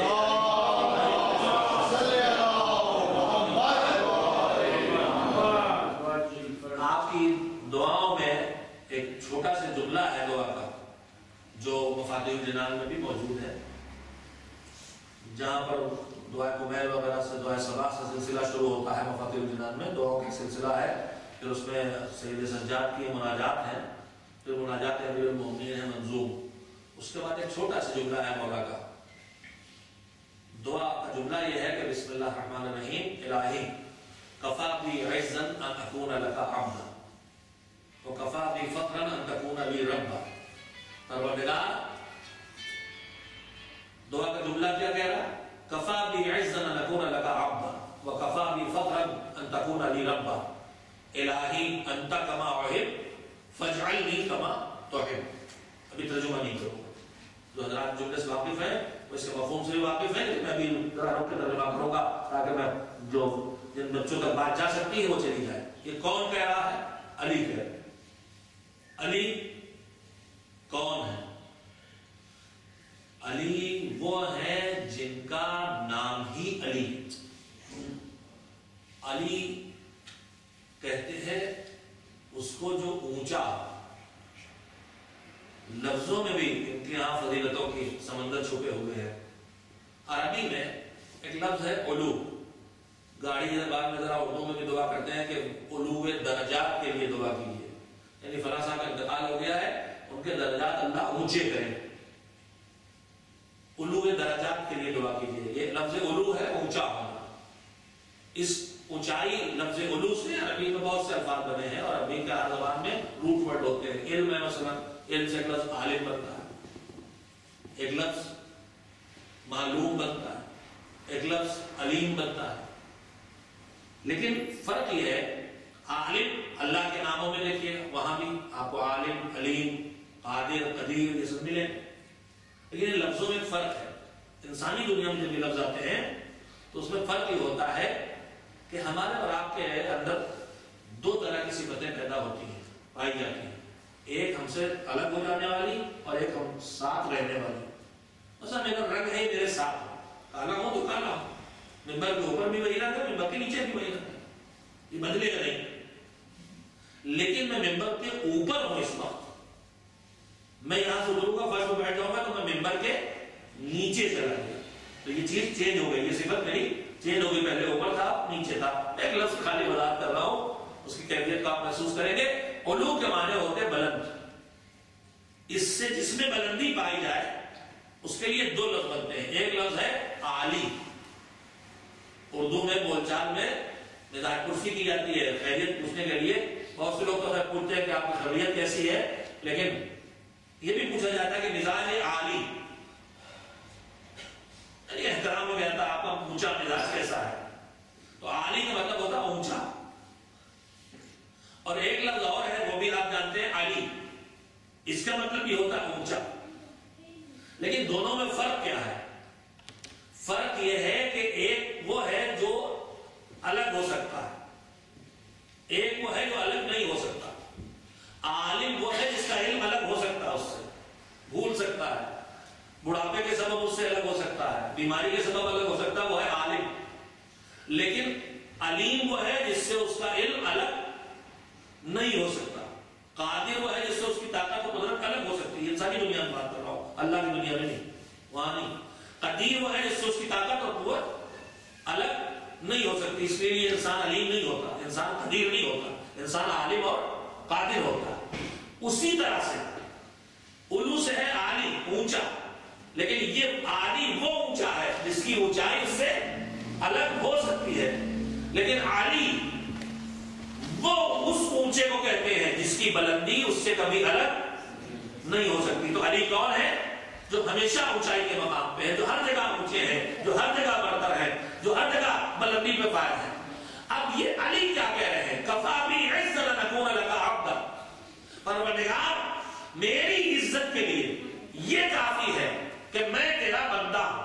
آپ کی دعاؤں میں ایک چھوٹا سا جملہ ہے دعا کا جو مفاتیح الجنان میں بھی موجود ہے، جہاں پر دعائے کمیل وغیرہ سے دعائے صباح سے سلسلہ شروع ہوتا ہے۔ مفاتیح الجنان میں دعاؤں کا سلسلہ ہے، پھر اس میں سید سجاد کی مناجات ہیں، پھر मुनाजात अमीरुल मोमिनीन है मंजूम, उसके बाद एक छोटा सा जुमला है मौला का। दुआ का जुमला यह है कि बिस्मिल्लाह रहमान रहीम, इलाही कफा बी इज़्ज़न अन अकूना लका अब्दा व कफा बी फख्रन अन तकूना ली रब्बा। परवरदिगार, दुआ का जुमला क्या कह रहा? कफा बी इज़्ज़न अन अकूना लका अब्दा व कफा बी फख्रन अन तकूना ली रब्बा इलाही अंता कमा उहिब फजअलनी कमा तुहिब। अभी तर्जुमा नहीं करूंगा, जो हजरात जुमले से वाकिफ हैं वो इसके मफहूम से भी वाकिफ हैं, लेकिन मैं अभी जरा रोक के तर्जुमा करूंगा ताकि मैं जो जिन बच्चों तक बात जा सकती है वो चली जाए। ये कौन कह रहा है? अली कह रहे हैं। अली कौन है? अली वो है जिनका नाम ही अली। अली कहते हैं उसको जो ऊंचा, लफ्जों में भी इनके यहां फजीलतों की समंदर छुपे हुए हैं। अरबी में एक लफ्ज है उलू। गाड़ी बाद में जरा उर्दू में भी दुआ करते हैं कि उलूवे दर्जात के लिए दुआ कीजिए, यानी फलां साहब का इंतकाल हो गया है, उनके दर्जात अल्लाह ऊंचे करें, उलूवे दर्जात के लिए दुआ कीजिए। ये लफ्ज उलू है, ऊंचा होना। इस ऊंचाई लफ्ज उलू से अरबी में बहुत से अल्फाज बने हैं और अरबी के हर ज़बान में रूट वर्ड होते हैं। इल्म में मसलन इल्म से एक लफ्ज आलिम बनता है, एक लफ्ज मालूम बनता है, एक लफ्ज अलीम बनता है। लेकिन फर्क यह है, आलिम अल्लाह के नामों में देखिए, वहां भी आपको आलिम, अलीम, कादिर, कदीर ये सब मिले, लेकिन लफ्जों में फर्क है। इंसानी दुनिया में जब ये लफ्ज आते हैं तो उसमें फर्क ये होता है कि हमारे और आपके अंदर दो तरह की सिफतें पैदा होती हैं, पाई जाती हैं। एक हमसे अलग हो जाने वाली और एक हम साथ रहने वाली। ऐसा मेरा रंग है मेरे साथ, काला हो तो काला हो, मिंबर के ऊपर भी वही रंग है, मिंबर के नीचे भी वही रंग है, ये बदलेगा नहीं। लेकिन मैं मिंबर के ऊपर हूं इस वक्त, मैं यहां से उतरूंगा, फर्श पर बैठ जाऊंगा तो मैं मिंबर के नीचे चला गया, तो ये चीज चेंज हो गई, ये सिफत मेरी चेंज हो गई। पहले ऊपर था, नीचे था। एक लफ्ज खाली वजाहत कर रहा हूं, उसकी कैफियत को आप महसूस करेंगे। उलू के माने होते बुलंद, इससे जिसमें बुलंदी पाई जाए उसके लिए दो लफ्ज बनते हैं। एक लफ्ज है आली, उर्दू में बोलचाल में मिजाज कुर्सी की जाती है खैरियत पूछने के लिए। बहुत से लोग तो पूछते हैं कि आपकी खैरियत कैसी है, लेकिन यह भी पूछा जाता है कि मिजाज आली, एहतराम में कहता है आपका ऊंचा मिजाज कैसा है, तो आली का मतलब होता है ऊंचा। और एक लफ्ज और है, वो भी आप जानते हैं, अली, इसका मतलब भी होता है ऊंचा। लेकिन दोनों में फर्क क्या है? फर्क यह है कि एक वो है जो अलग हो सकता है, एक वो है जो अलग नहीं हो सकता। आलिम वो है जिसका इल्म अलग हो सकता है, उससे भूल सकता है, बुढ़ापे के सबब उससे अलग हो सकता है, बीमारी के सबब अलग हो सकता है, वो है आलिम। लेकिन अलीम वो है जिससे उसका इल्म अलग नहीं हो सकता। कादिर वो है जिससे उसकी ताकत और कुदरत अलग हो सकती है। इंसानी दुनिया में बात कर रहा हूं, अल्लाह की दुनिया में नहीं, वहां नहीं। कदीर वो है जिससे उसकी ताकत और कुदरत अलग नहीं हो सकती, इसलिए ये इंसान अलीम नहीं होता, इंसान कदीर नहीं होता, इंसान आलिम और कादिर होता। उसी तरह से उलू से है आली, ऊंचा, लेकिन ये आली वो ऊंचा है जिसकी ऊंचाई उससे अलग हो सकती है। लेकिन आली वो उस ऊंचे को कहते हैं जिसकी बुलंदी उससे कभी अलग नहीं हो सकती। तो अली कौन है? जो हमेशा ऊंचाई के मकाम पे है, जो हर जगह ऊंचे हैं, जो हर जगह बरतर है, जो हर जगह बुलंदी पे फायद है। अब ये अली क्या कह रहे हैं? कफा बी इज़्ज़न अन अकूना लका अब्दा, परवरदिगार मेरी इज्जत के लिए ये काफी है कि मैं तेरा बंदा हूं।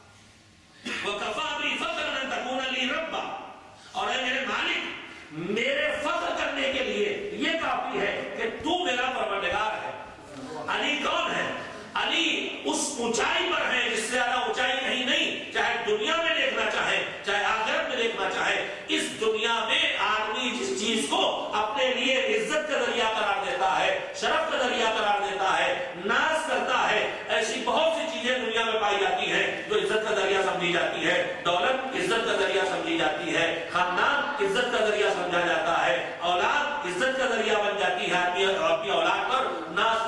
वो कफा बी फख्रन अन तकूना ली रब्बा, और है मेरे मालिक मेरे फख्र करने के लिए ये काफी है कि तू मेरा परवरदिगार है। अली कौन है? अली उस ऊंचाई पर है जिससे ज्यादा ऊंचाई कहीं नहीं, चाहे दुनिया में देखना चाहे चाहे आखिरत में देखना चाहे। इस दुनिया में आदमी जिस चीज को अपने लिए इज्जत का जरिया करार देता है, शरफ का जरिया करार देता है, नाज करता है, ऐसी बहुत सी चीजें दुनिया में पाई जाती हैं जो इज्जत का जरिया समझी जाती है। दौलत इज्जत का जरिया समझी जाती है, खानदान इज्जत का जरिया समझा जाता है, औलाद इज्जत का जरिया बन जाती है। आदमी अपनी औलाद पर नाज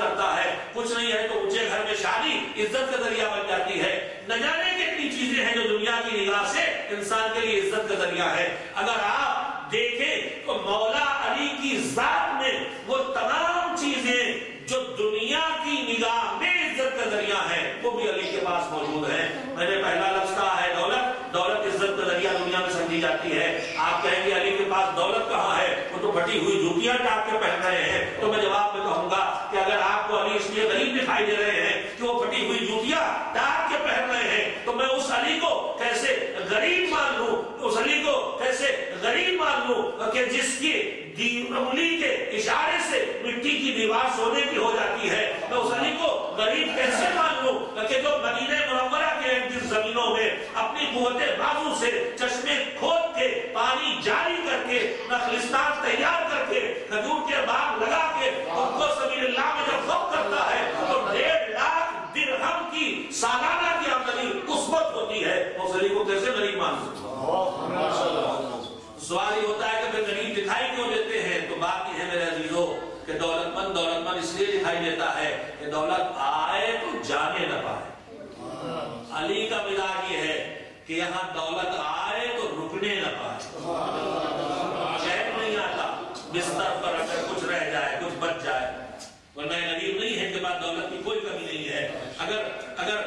عزت کا ذریعہ بن جاتی ہے. نہ جانے کتنی چیزیں ہیں جو دنیا کی نگاہ سے انسان کے لیے عزت کا ذریعہ ہے. اگر آپ دیکھیں تو مولا علی کی ذات میں وہ تمام چیزیں جو دنیا کی نگاہ میں عزت کا ذریعہ ہے وہ بھی علی کے پاس موجود ہیں. میں نے پہلا لفظ کہا ہے دولت. دولت عزت کا ذریعہ دنیا میں سمجھی جاتی ہے. آپ کہیں گے علی کے پاس دولت کہاں ہے, وہ تو پھٹی ہوئی جوتیاں ٹاپ کے پہن رہے ہیں. تو میں جواب میں کہوں گا کہ اگر آپ کو علی اس لیے غریب دکھائی دے رہے ہیں کہ وہ پھٹی ہوئی جوتیاں ٹاپ کے پہن رہے ہیں, تو میں اس علی کو کیسے غریب مان لوں, اس علی کو کیسے غریب مان لوں کہ جس کی انگلی کے اشارے سے مٹی کی دیوار سونے کی ہو جاتی ہے. میں اس علی کو غریب کیسے مان لوں کہ جو مدینہ منورہ کے جس زمینوں میں اپنی قوت بازو سے چشمے کھود کے پانی جاری کر کے نخلستان تیار کر کے کھجور کے باغ لگا کے ان کو سبیل اللہ میں جب وقف کرتا ہے تو ڈیڑھ لاکھ درہم کی سالانہ کی آمدنی اس وقت ہوتی ہے. اس علی کو کیسے غریب مان سکتا؟ سوال یہ ہوتا ہے کہ پھر غریب دکھائی کیوں دیتے ہیں؟ تو بات یہ ہے میرے عزیزوں کہ دولت مند دولت مند اس لیے دکھائی دیتا ہے کہ دولت آئے تو جانے نہ پائے. علی کا مزاج یہ ہے کہ یہاں دولت آئے تو رکنے نہ پائے. چین نہیں آتا بستر پر اگر کچھ رہ جائے کچھ بچ جائے, ورنہ غریب نہیں ہے کہ بعد دولت کی کوئی کمی نہیں ہے. اگر اگر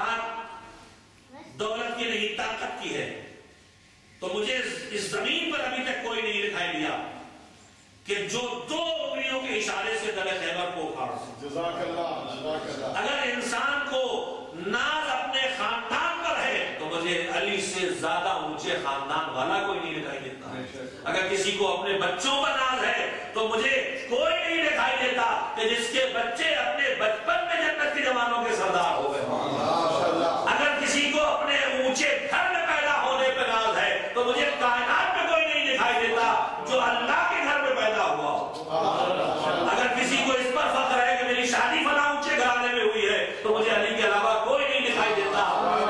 بات دولت کی نہیں طاقت کی ہے تو مجھے اس زمین پر ابھی تک کوئی نہیں دکھائی دیا کہ جو دو انگلیوں کے اشارے سے دل خیبر کو اکھاڑ سکے. جزاک اللہ جزاک اللہ. اگر انسان کو ناز اپنے خاندان پر ہے تو مجھے علی سے زیادہ اونچے خاندان والا کوئی نہیں دکھائی دیتا. اگر کسی کو اپنے بچوں پر ناز ہے تو مجھے کوئی نہیں دکھائی دیتا کہ جس کے بچے اپنے بچپن میں جنت کے جوانوں کے سردار ہو گئے. اگر کسی کو اپنے اونچے گھر میں پیدا ہونے پہ ناز ہے تو مجھے کائنات میں کوئی نہیں دکھائی دیتا جو اللہ کے گھر میں پیدا ہوا. اگر کسی کو اس پر فخر ہے کہ میری شادی فلاں اونچے گھرانے میں ہوئی ہے تو مجھے علی کے علاوہ کوئی نہیں دکھائی دیتا.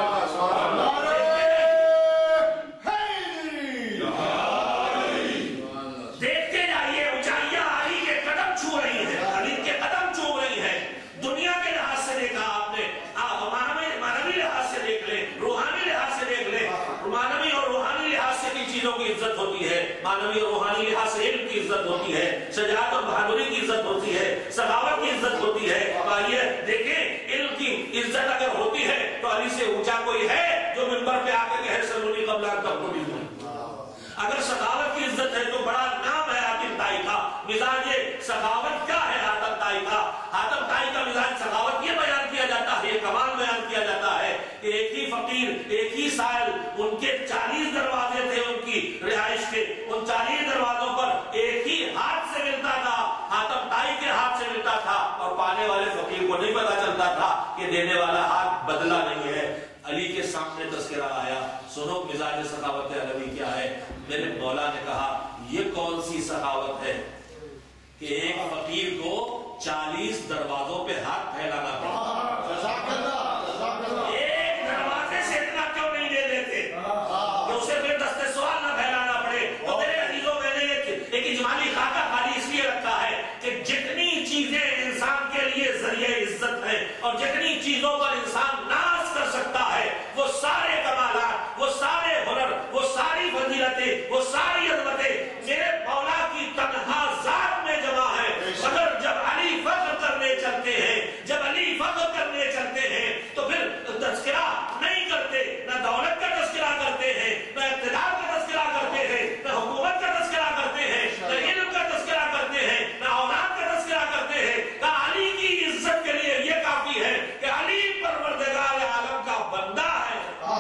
دیکھتے جائیے اونچائیاں علی کے قدم چھو رہی ہیں, علی کے قدم چھو رہی ہیں. دنیا کے لحاظ سے دیکھا آپ نے, مانوی لحاظ سے دیکھ لیں, روحانی لحاظ سے دیکھ لیں. مانوی اور روحانی لحاظ سے کی چیزوں کی عزت ہوتی ہے. مانوی اور روحانی لحاظ سے علم کی عزت ہوتی ہے, شجاعت اور بہادری کی عزت ہوتی ہے, سخاوت کی عزت ہوتی ہے. آئیے دیکھیں علم کی عزت اگر ہوتی ہے تو علی سے اونچا کوئی ہے جو منبر پہ آ کے کہے سلونی قبل ان تقولوا. اگر سخاوت کی عزت ہے تو بڑا نام ہے حاتم طائی کا. مزاج سخاوت کیا ہے حاتم طائی کا؟ حاتم طائی کا مزاج سخاوت یہ بیان کیا جاتا ہے, یہ کمال بیان کیا جاتا ہے کہ ایک ہی فقیر ایک ہی سائل, ان کے چالیس دروازے تھے ان کی رہائش کے, ان چالیس دروازوں پر ایک ہی ہاتھ سے ملتا تھا, حاتم طائی کے ہاتھ سے ملتا تھا, اور پانے والے فقیر کو نہیں پتا چلتا تھا کہ دینے والا ہاتھ بدلا نہیں ہے. علی کے سامنے تذکرہ آیا, سنو مزاج سخاوت عربی کیا ہے. میرے مولا نے کہا یہ کون سی سخاوت ہے کہ ایک فقیر کو چالیس دروازوں پہ ہاتھ پھیلانا پڑا. ایک دروازے سے اتنا کیوں نہیں دے دیتے کہ اسے پھر دستے سوال نہ پھیلانا پڑے. تو میرے عزیزوں میں نے ایک اجمالی خاکہ خالی اس لیے رکھا ہے کہ جتنی چیزیں انسان کے لیے ذریعہ عزت ہیں اور جتنی چیزوں پر انسان ناز کر سکتا ہے وہ سارے کمالات, وہ سارے ہنر, وہ ساری فضیلتیں, وہ ساری عظمتیں میرے مولا کی تنہا ذات میں جمع ہے. مگر جب علی فخر کرنے چلتے ہیں, جب علی فخر کرنے چلتے ہیں تو پھر تذکرہ نہیں کرتے, نہ دولت کا تذکرہ کرتے ہیں, نہ اقتدار کا تذکرہ کرتے ہیں, نہ حکومت کا تذکرہ کرتے ہیں, نہ علم کا تذکرہ کرتے ہیں, نہ اولاد کا تذکرہ کرتے ہیں. کہ علی کی عزت کے لیے یہ کافی ہے کہ علی پروردگار عالم کا بندہ ہے.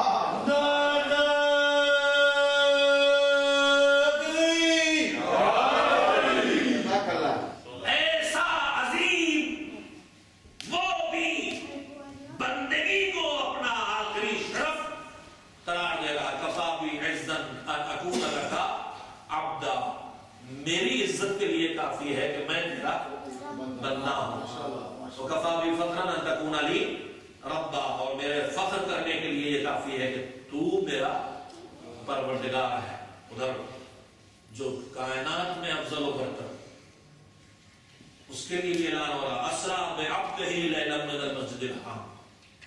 ایسا عظیم وہ بھی بندگی کو اپنا آخری شرف قرار دے رہا. کفا بھی عزت ان اکون لکا عبدا, میری عزت کے لیے کافی ہے کہ میں تیرا بندہ ہوں. تو کفا بھی فخرا ان تکون لی ربا, اور میرے فخر کرنے کے لیے یہ کافی ہے کہ تو میرا پروردگار ہے. ادھر جو کائنات میں افضل و برتر اس کے لیے اعلان ہو رہا, اسرا بعبدہ لیلا من المسجد الحرام,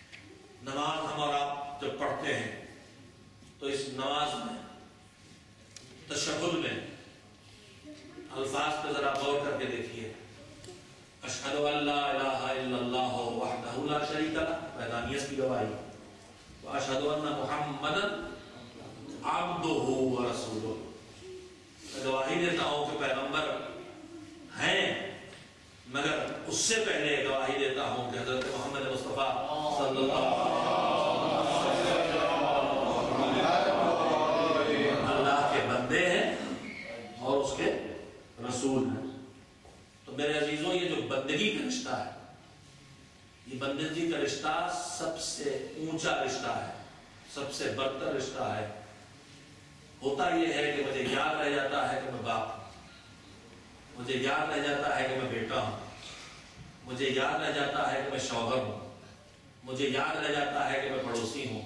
نماز ہم اور آپ جب پڑھتے ہیں تو اس نماز میں تشہد میں الفاظ پہ ذرا غور کر کے دیکھیے. اشہد ان لا الہ الا اللہ وحدہ لا شریک لہ، وحدانیت کی گواہی. واشہد ان محمدا عبدہ ورسولہ، میں گواہی دیتا ہوں کہ پیغمبر ہیں، مگر اس سے پہلے گواہی دیتا ہوں کہ حضرت محمد مصطفیٰ صلی اللہ علیہ وسلم اللہ کے بندے ہیں اور اس کے رسول ہیں. تو میرے عزیزوں، یہ جو بندگی کا رشتہ ہے، یہ بندگی کا رشتہ سب سے اونچا رشتہ ہے، سب سے برتر رشتہ ہے. ہوتا یہ ہے کہ مجھے یاد رہ جاتا ہے کہ میں باپ ہوں، مجھے یاد رہ جاتا ہے کہ میں بیٹا ہوں، مجھے یاد رہ جاتا ہے کہ میں شوہر ہوں، مجھے یاد رہ جاتا ہے کہ میں پڑوسی ہوں،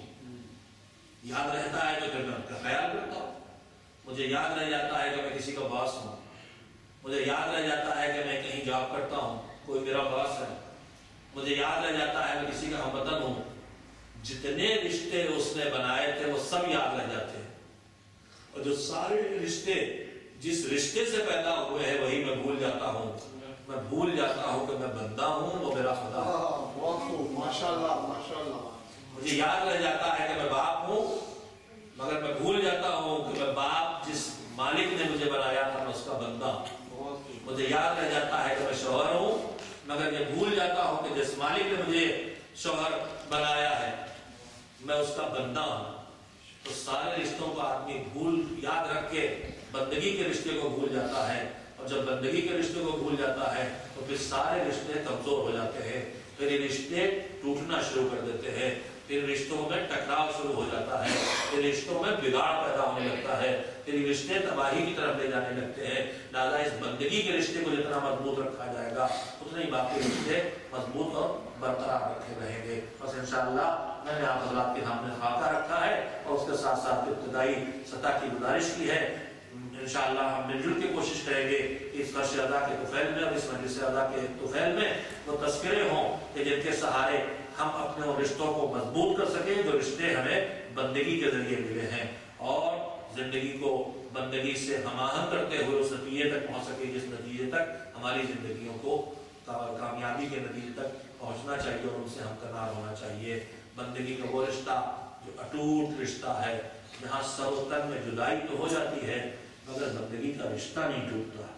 یاد رہتا ہے کہ پھر میں ان کا خیال کرتا ہوں، مجھے یاد رہ جاتا ہے کہ میں کسی کا باس ہوں، مجھے یاد رہ جاتا ہے کہ میں کہیں جاب کرتا ہوں، کوئی میرا باس ہے، مجھے یاد رہ جاتا ہے کہ کسی کا ہم وطن ہوں. جتنے رشتے اس نے بنائے تھے وہ سب یاد رہ جاتے ہیں، اور جو سارے رشتے جس رشتے سے پیدا ہوئے ہیں وہی میں بھول جاتا ہوں. میں بھول جاتا ہوں کہ میں بندہ ہوں، وہ میرا خدا ہے. ماشاءاللہ ماشاءاللہ. مجھے یاد رہ جاتا ہے کہ میں باپ ہوں، مگر میں بھول جاتا ہوں کہ میں باپ جس مالک نے مجھے بنایا تھا میں اس کا بندہ ہوں. مجھے یاد رہ جاتا ہے کہ میں شوہر ہوں، مگر یہ بھول جاتا ہوں کہ جس مالک نے مجھے شوہر بنایا ہے میں اس کا بندہ ہوں. تو سارے رشتوں کو آدمی بھول یاد رکھ کے بندگی کے رشتے کو بھول جاتا ہے، اور جب بندگی کے رشتے کو بھول جاتا ہے تو پھر سارے رشتے کمزور ہو جاتے ہیں، پھر یہ رشتے ٹوٹنا شروع کر دیتے ہیں، پھر رشتوں میں ٹکراؤ شروع ہو جاتا ہے، پھر رشتوں میں بگاڑ پیدا ہونے لگتا ہے، پھر یہ رشتے تباہی کی طرف لے جانے لگتے ہیں. لہٰذا اس بندگی کے رشتے کو جتنا مضبوط رکھا جائے گا اتنے ہی باقی رشتے مضبوط اور برقرار رکھے رہیں گے. بس انشاءاللہ میں نے آپ حضرات کے سامنے خاکہ رکھا ہے اور اس کے ساتھ ساتھ ابتدائی سطح کی گزارش کی ہے. انشاءاللہ ہم مل جل کے کوشش کریں گے کہ اس فرش ادا کے طفیل میں اور اس مجلس ادا کے طفیل میں وہ تذکرے ہوں کہ جن کے سہارے ہم اپنے ان رشتوں کو مضبوط کر سکیں جو رشتے ہمیں بندگی کے ذریعے ملے ہیں، اور زندگی کو بندگی سے ہم آہنگ کرتے ہوئے اس نتیجے تک پہنچ سکے جس نتیجے تک ہماری زندگیوں کو کامیابی کے نتیجے تک پہنچنا چاہیے اور ان سے ہمکنار ہونا چاہیے. بندگی کا وہ رشتہ جو اٹوٹ رشتہ ہے، جہاں سر و تن میں جدائی تو ہو جاتی ہے مگر بندگی کا رشتہ نہیں ٹوٹتا.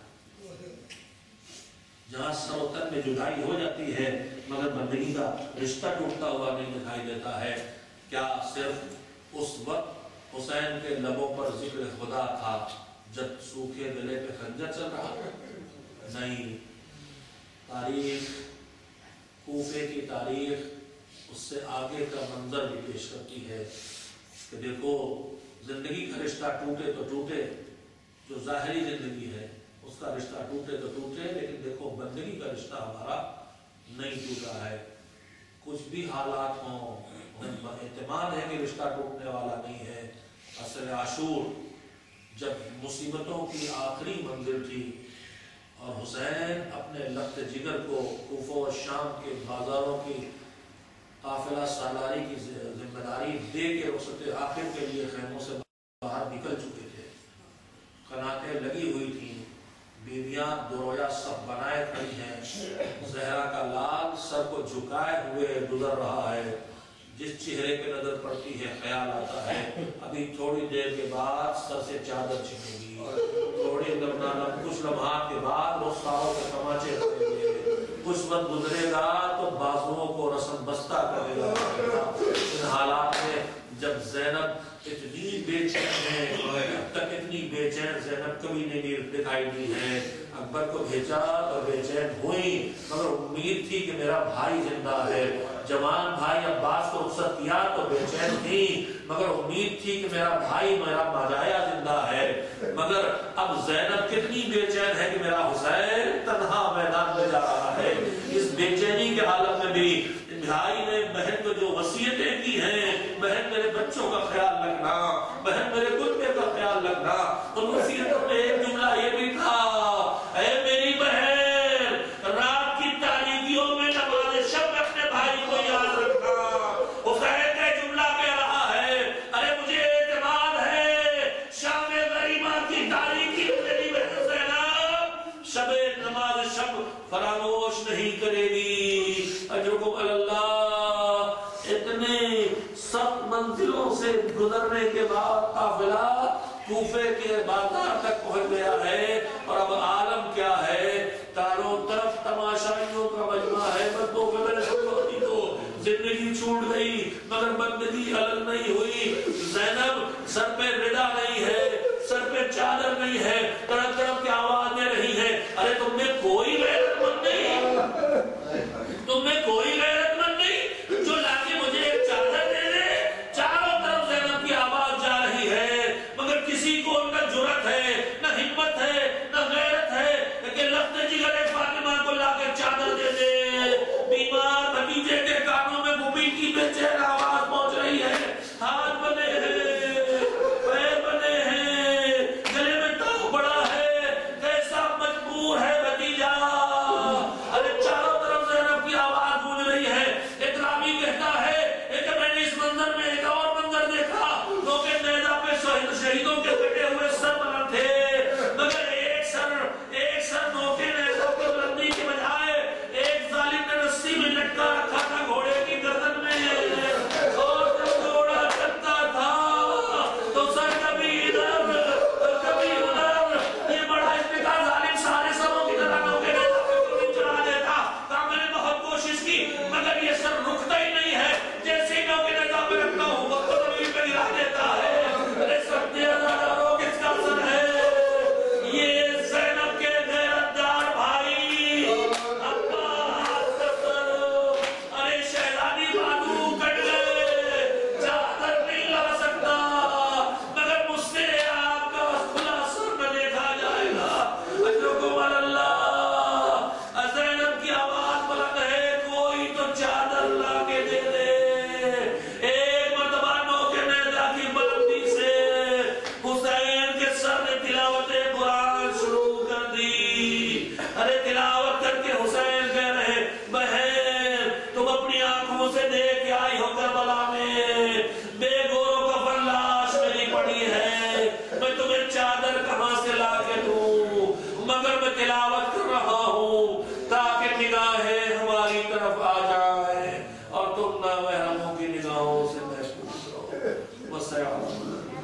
جہاں سر و تن میں جدائی ہو جاتی ہے مگر بندگی کا رشتہ ٹوٹتا ہوا نہیں دکھائی دیتا ہے. کیا صرف اس وقت حسین کے لبوں پر ذکر خدا تھا جب سوکھے گلے پہ خنجر چل رہا تھا؟ نہیں. تاریخ، کوفے کی تاریخ اس سے آگے کا منظر بھی پیش کرتی ہے کہ دیکھو زندگی کا رشتہ ٹوٹے تو ٹوٹے، جو ظاہری زندگی ہے اس کا رشتہ ٹوٹے تو ٹوٹے، لیکن دیکھو بندگی کا رشتہ ہمارا نہیں ٹوٹا ہے. کچھ بھی حالات ہوں اعتماد ہے کہ رشتہ ٹوٹنے والا نہیں ہے. عصر عاشور جب مصیبتوں کی آخری منزل تھی اور حسین اپنے لخت جگر کو کوفہ و شام کے بازاروں کی قافلہ سالاری کی ذمہ داری دے کے رخصت آخر کے لیے خیموں سے باہر نکل چکے تھے. قناتیں لگی ہوئی تھیں، بیویاں دو رویا سب بنائے کھڑی ہیں، زہرا کا لال سر کو جھکائے ہوئے گزر رہا ہے. جس چہرے پہ نظر پڑتی ہے خیال آتا ہے ابھی تھوڑی دیر کے بعد سر سے چادر چھنے گی، تھوڑی کچھ لمحات کے بعد رخساروں کے تماچے پڑیں گے، کچھ وقت گزرے گا تو بازوؤں کو رسم بستہ کرے گا. ان حالات میں جب زینب اتنی بے چین ہے، اب تک اتنی بے چین زینب کبھی نہیں دکھائی دی ہے. اکبر کو بھیجا اور بے چین ہوئی مگر امید تھی کہ میرا بھائی زندہ ہے. جوان بھائی عباس کو رخصت کیا تو بے چین تھی مگر امید تھی کہ میرا بھائی میرا ماجایا زندہ ہے. مگر اب زینب کتنی بے چین ہے کہ میرا حسین تنہا میدان میں جا رہا ہے. اس بے چینی کے حالت میں بھی بھائی نے بہن کو جو وصیتیں کی ہیں، بہن میرے بچوں کا خیال رکھنا، بہن میرے کنبے کا خیال رکھنا، ان وصیتوں میں ایک جملہ یہ بھی تھا، اے میری بہن رات کی تاریکیوں میں نماز شب اپنے بھائی کو یاد رکھنا. حسین شہروں سے گزرنے کے بعد قافلہ کوفے کے بازار تک پہنچ گیا ہے، اور اب عالم کیا ہے؟ چاروں طرف تماشائیوں کا مجمع ہے۔ بندوں کے میرے سنوانی تو زندگی چھوٹ گئی مگر بندگی الگ نہیں ہوئی۔ زینب سر پہ ردا نہیں ہے، سر پہ چادر نہیں ہے، طرف طرف کی آوازیں رہی ہیں، ارے تم میں کوئی غیرت مند نہیں، تم میں کوئی غیرت مند نہیں جو لا کے مجھے ایک چادر دے دے۔ چاروں طرف زینب کی آواز جا رہی ہے مگر کسی کو نہ جرأت ہے، نہ ہمت ہے، نہ غیرت ہے کہ لفظ جگر فاطمہ کو لا کے چادر دے دے۔ بیمار بھتیجے کے کانوں میں بھوبی کی بے چین آواز پہنچ رہی ہے، ہاتھ بنے ہیں، پیر بنے ہیں، گلے میں تاؤ بڑا ہے، کیسا مجبور ہے بھتیجا۔ ارے چاروں طرف زینب کی آواز گونج رہی ہے۔ ایک راوی کہتا ہے کہ میں نے اس منظر میں ایک اور منظر دیکھا، لوگ نیزہ پہ شہیدوں کے کٹے ہوئے سر بلند تھے مگر ایک سر ایک سر نوکے نیزوں کی بلندی کے بجائے ایک ظالم نے رسی میں لٹکا رکھا تھا گھوڑے کی گردن میں، اور جب گھوڑا چلتا تھا تو سر کبھی ادھر کبھی ادھر۔ یہ بڑا اس نے کہا ظالم سارے سروں کی طرح نوکے نیزہ پہ کبھی چڑھا دیتا۔ کہا میں نے بہت کوشش کی مگر یہ سر رکتا ہی نہیں ہے، جیسے ہی نوکے نیزہ پہ رکھتا ہوں وقت زمین پہ گرا دیتا ہے۔ ارے سب دیا داروں کس کا سر ہے؟ یہ زینب کے غیرت دار بھائی عباس کا سر۔ ارے شہزادی بازو کٹ گئے، چادر نہیں لا سکتا مگر مجھ سے آپ کا کھلا سر نہ دیکھا جائے گا۔ اجرکم اللہ، زینب کی آواز بلند ہے، کوئی تو چادر لا کے دے دے۔ ایک مرتبہ نوکے نیزہ کی بلندی سے حسین کے سر نے تلاوت قرآن شروع کر دی۔ ارے تلاوت کر کے حسین کہہ رہے بہن تم اپنی آنکھوں سے دیکھ کے آئی ہو کربلا میں بے گورو کفن لاش میری پڑی ہے، میں تمہیں چادر کہاں سے لا کے دوں؟ مگر میں تلاوت کر رہا ہوں تاکہ نگاہیں ہماری طرف آ جائے اور تم نہ محرموں کی نگاہوں سے محفوظ رہو۔ وَسَيَعْلَمُ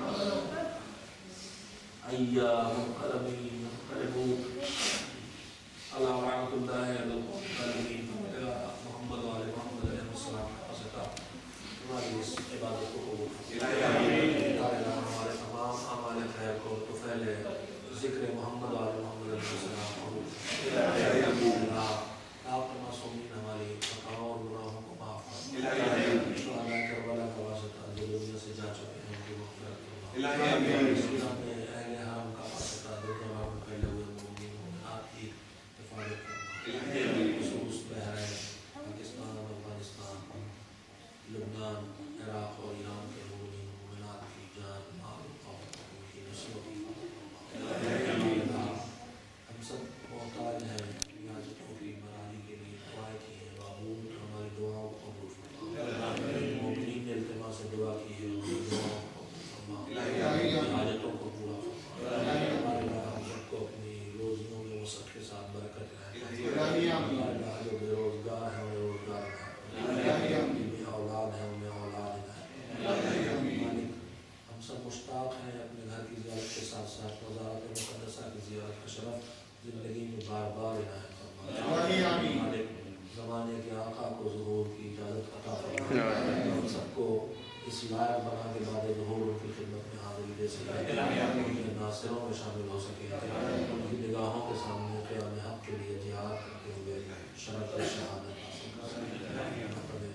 ایام قلمین قلبون اللہ رحمت اللہ علیہ قلمین محمد و آل محمد علیہ السلام وسلم ہماری اس عبادت کو قبول فرمائے۔ ہمارے تمام اعمال خیر کو تو پہلے ذکر محمد و آل محمد علیہ السلام قبول فرمائے۔ آپ معصومین ہماری خطاؤں اور گناہوں کو معاف فرمائے۔ شہداء کربلا کا واسطہ جو دنیا سے جا چکے ہیں ان کی مغفرت فرمائے۔ اسلام میں اہل حرم کا واسطہ جو تمام پہلے ہوئے مومنین مومنات کی حفاظت فرمائے۔ خصوص بحرین، پاکستان، افغانستان، لبنان، عراق اور ایران کے مومنین مومنات کی جان، مال اور ان کی نسلوں کی حفاظت فرمائے۔ ہم سب محتاج ہیں حاجتوں کی برحالی کے لیے دعائیں کی ہیں، معبود ہماری دعاؤں کو قبول فرما۔ مومنین نے التماس سے دعا کی ہے، ان کی دعاؤں کو قبول فرما، حاجتوں کو پورا فرما۔ ہمارے اللہ ہم سب کو اپنی روزیوں میں وسعت کے ساتھ برکت ہے۔ ہمارے اللہ جو بے روزگار ہیں انہیں روزگار ہے، جن اولاد ہیں انہیں اولاد ہے۔ مالک ہم سب مشتاق ہیں اپنے گھر کی زیارت کے ساتھ ساتھ مزارات مقدسہ کی زیارت کا شرف زندگی میں بار بار عنایت فرما۔ مالک زمانے کے آقا کو ظہور کی اجازت عطا فرما۔ ہم سب کو اس لائق بنا کے بعد ظہور ان کی خدمت میں حاضری دے سکے، ان کے ناصروں میں شامل ہو سکے، ان کی نگاہوں کے سامنے قیام حق کے لیے جہاد کرتے ہوئے شرف شہادت حاصل کر سکے۔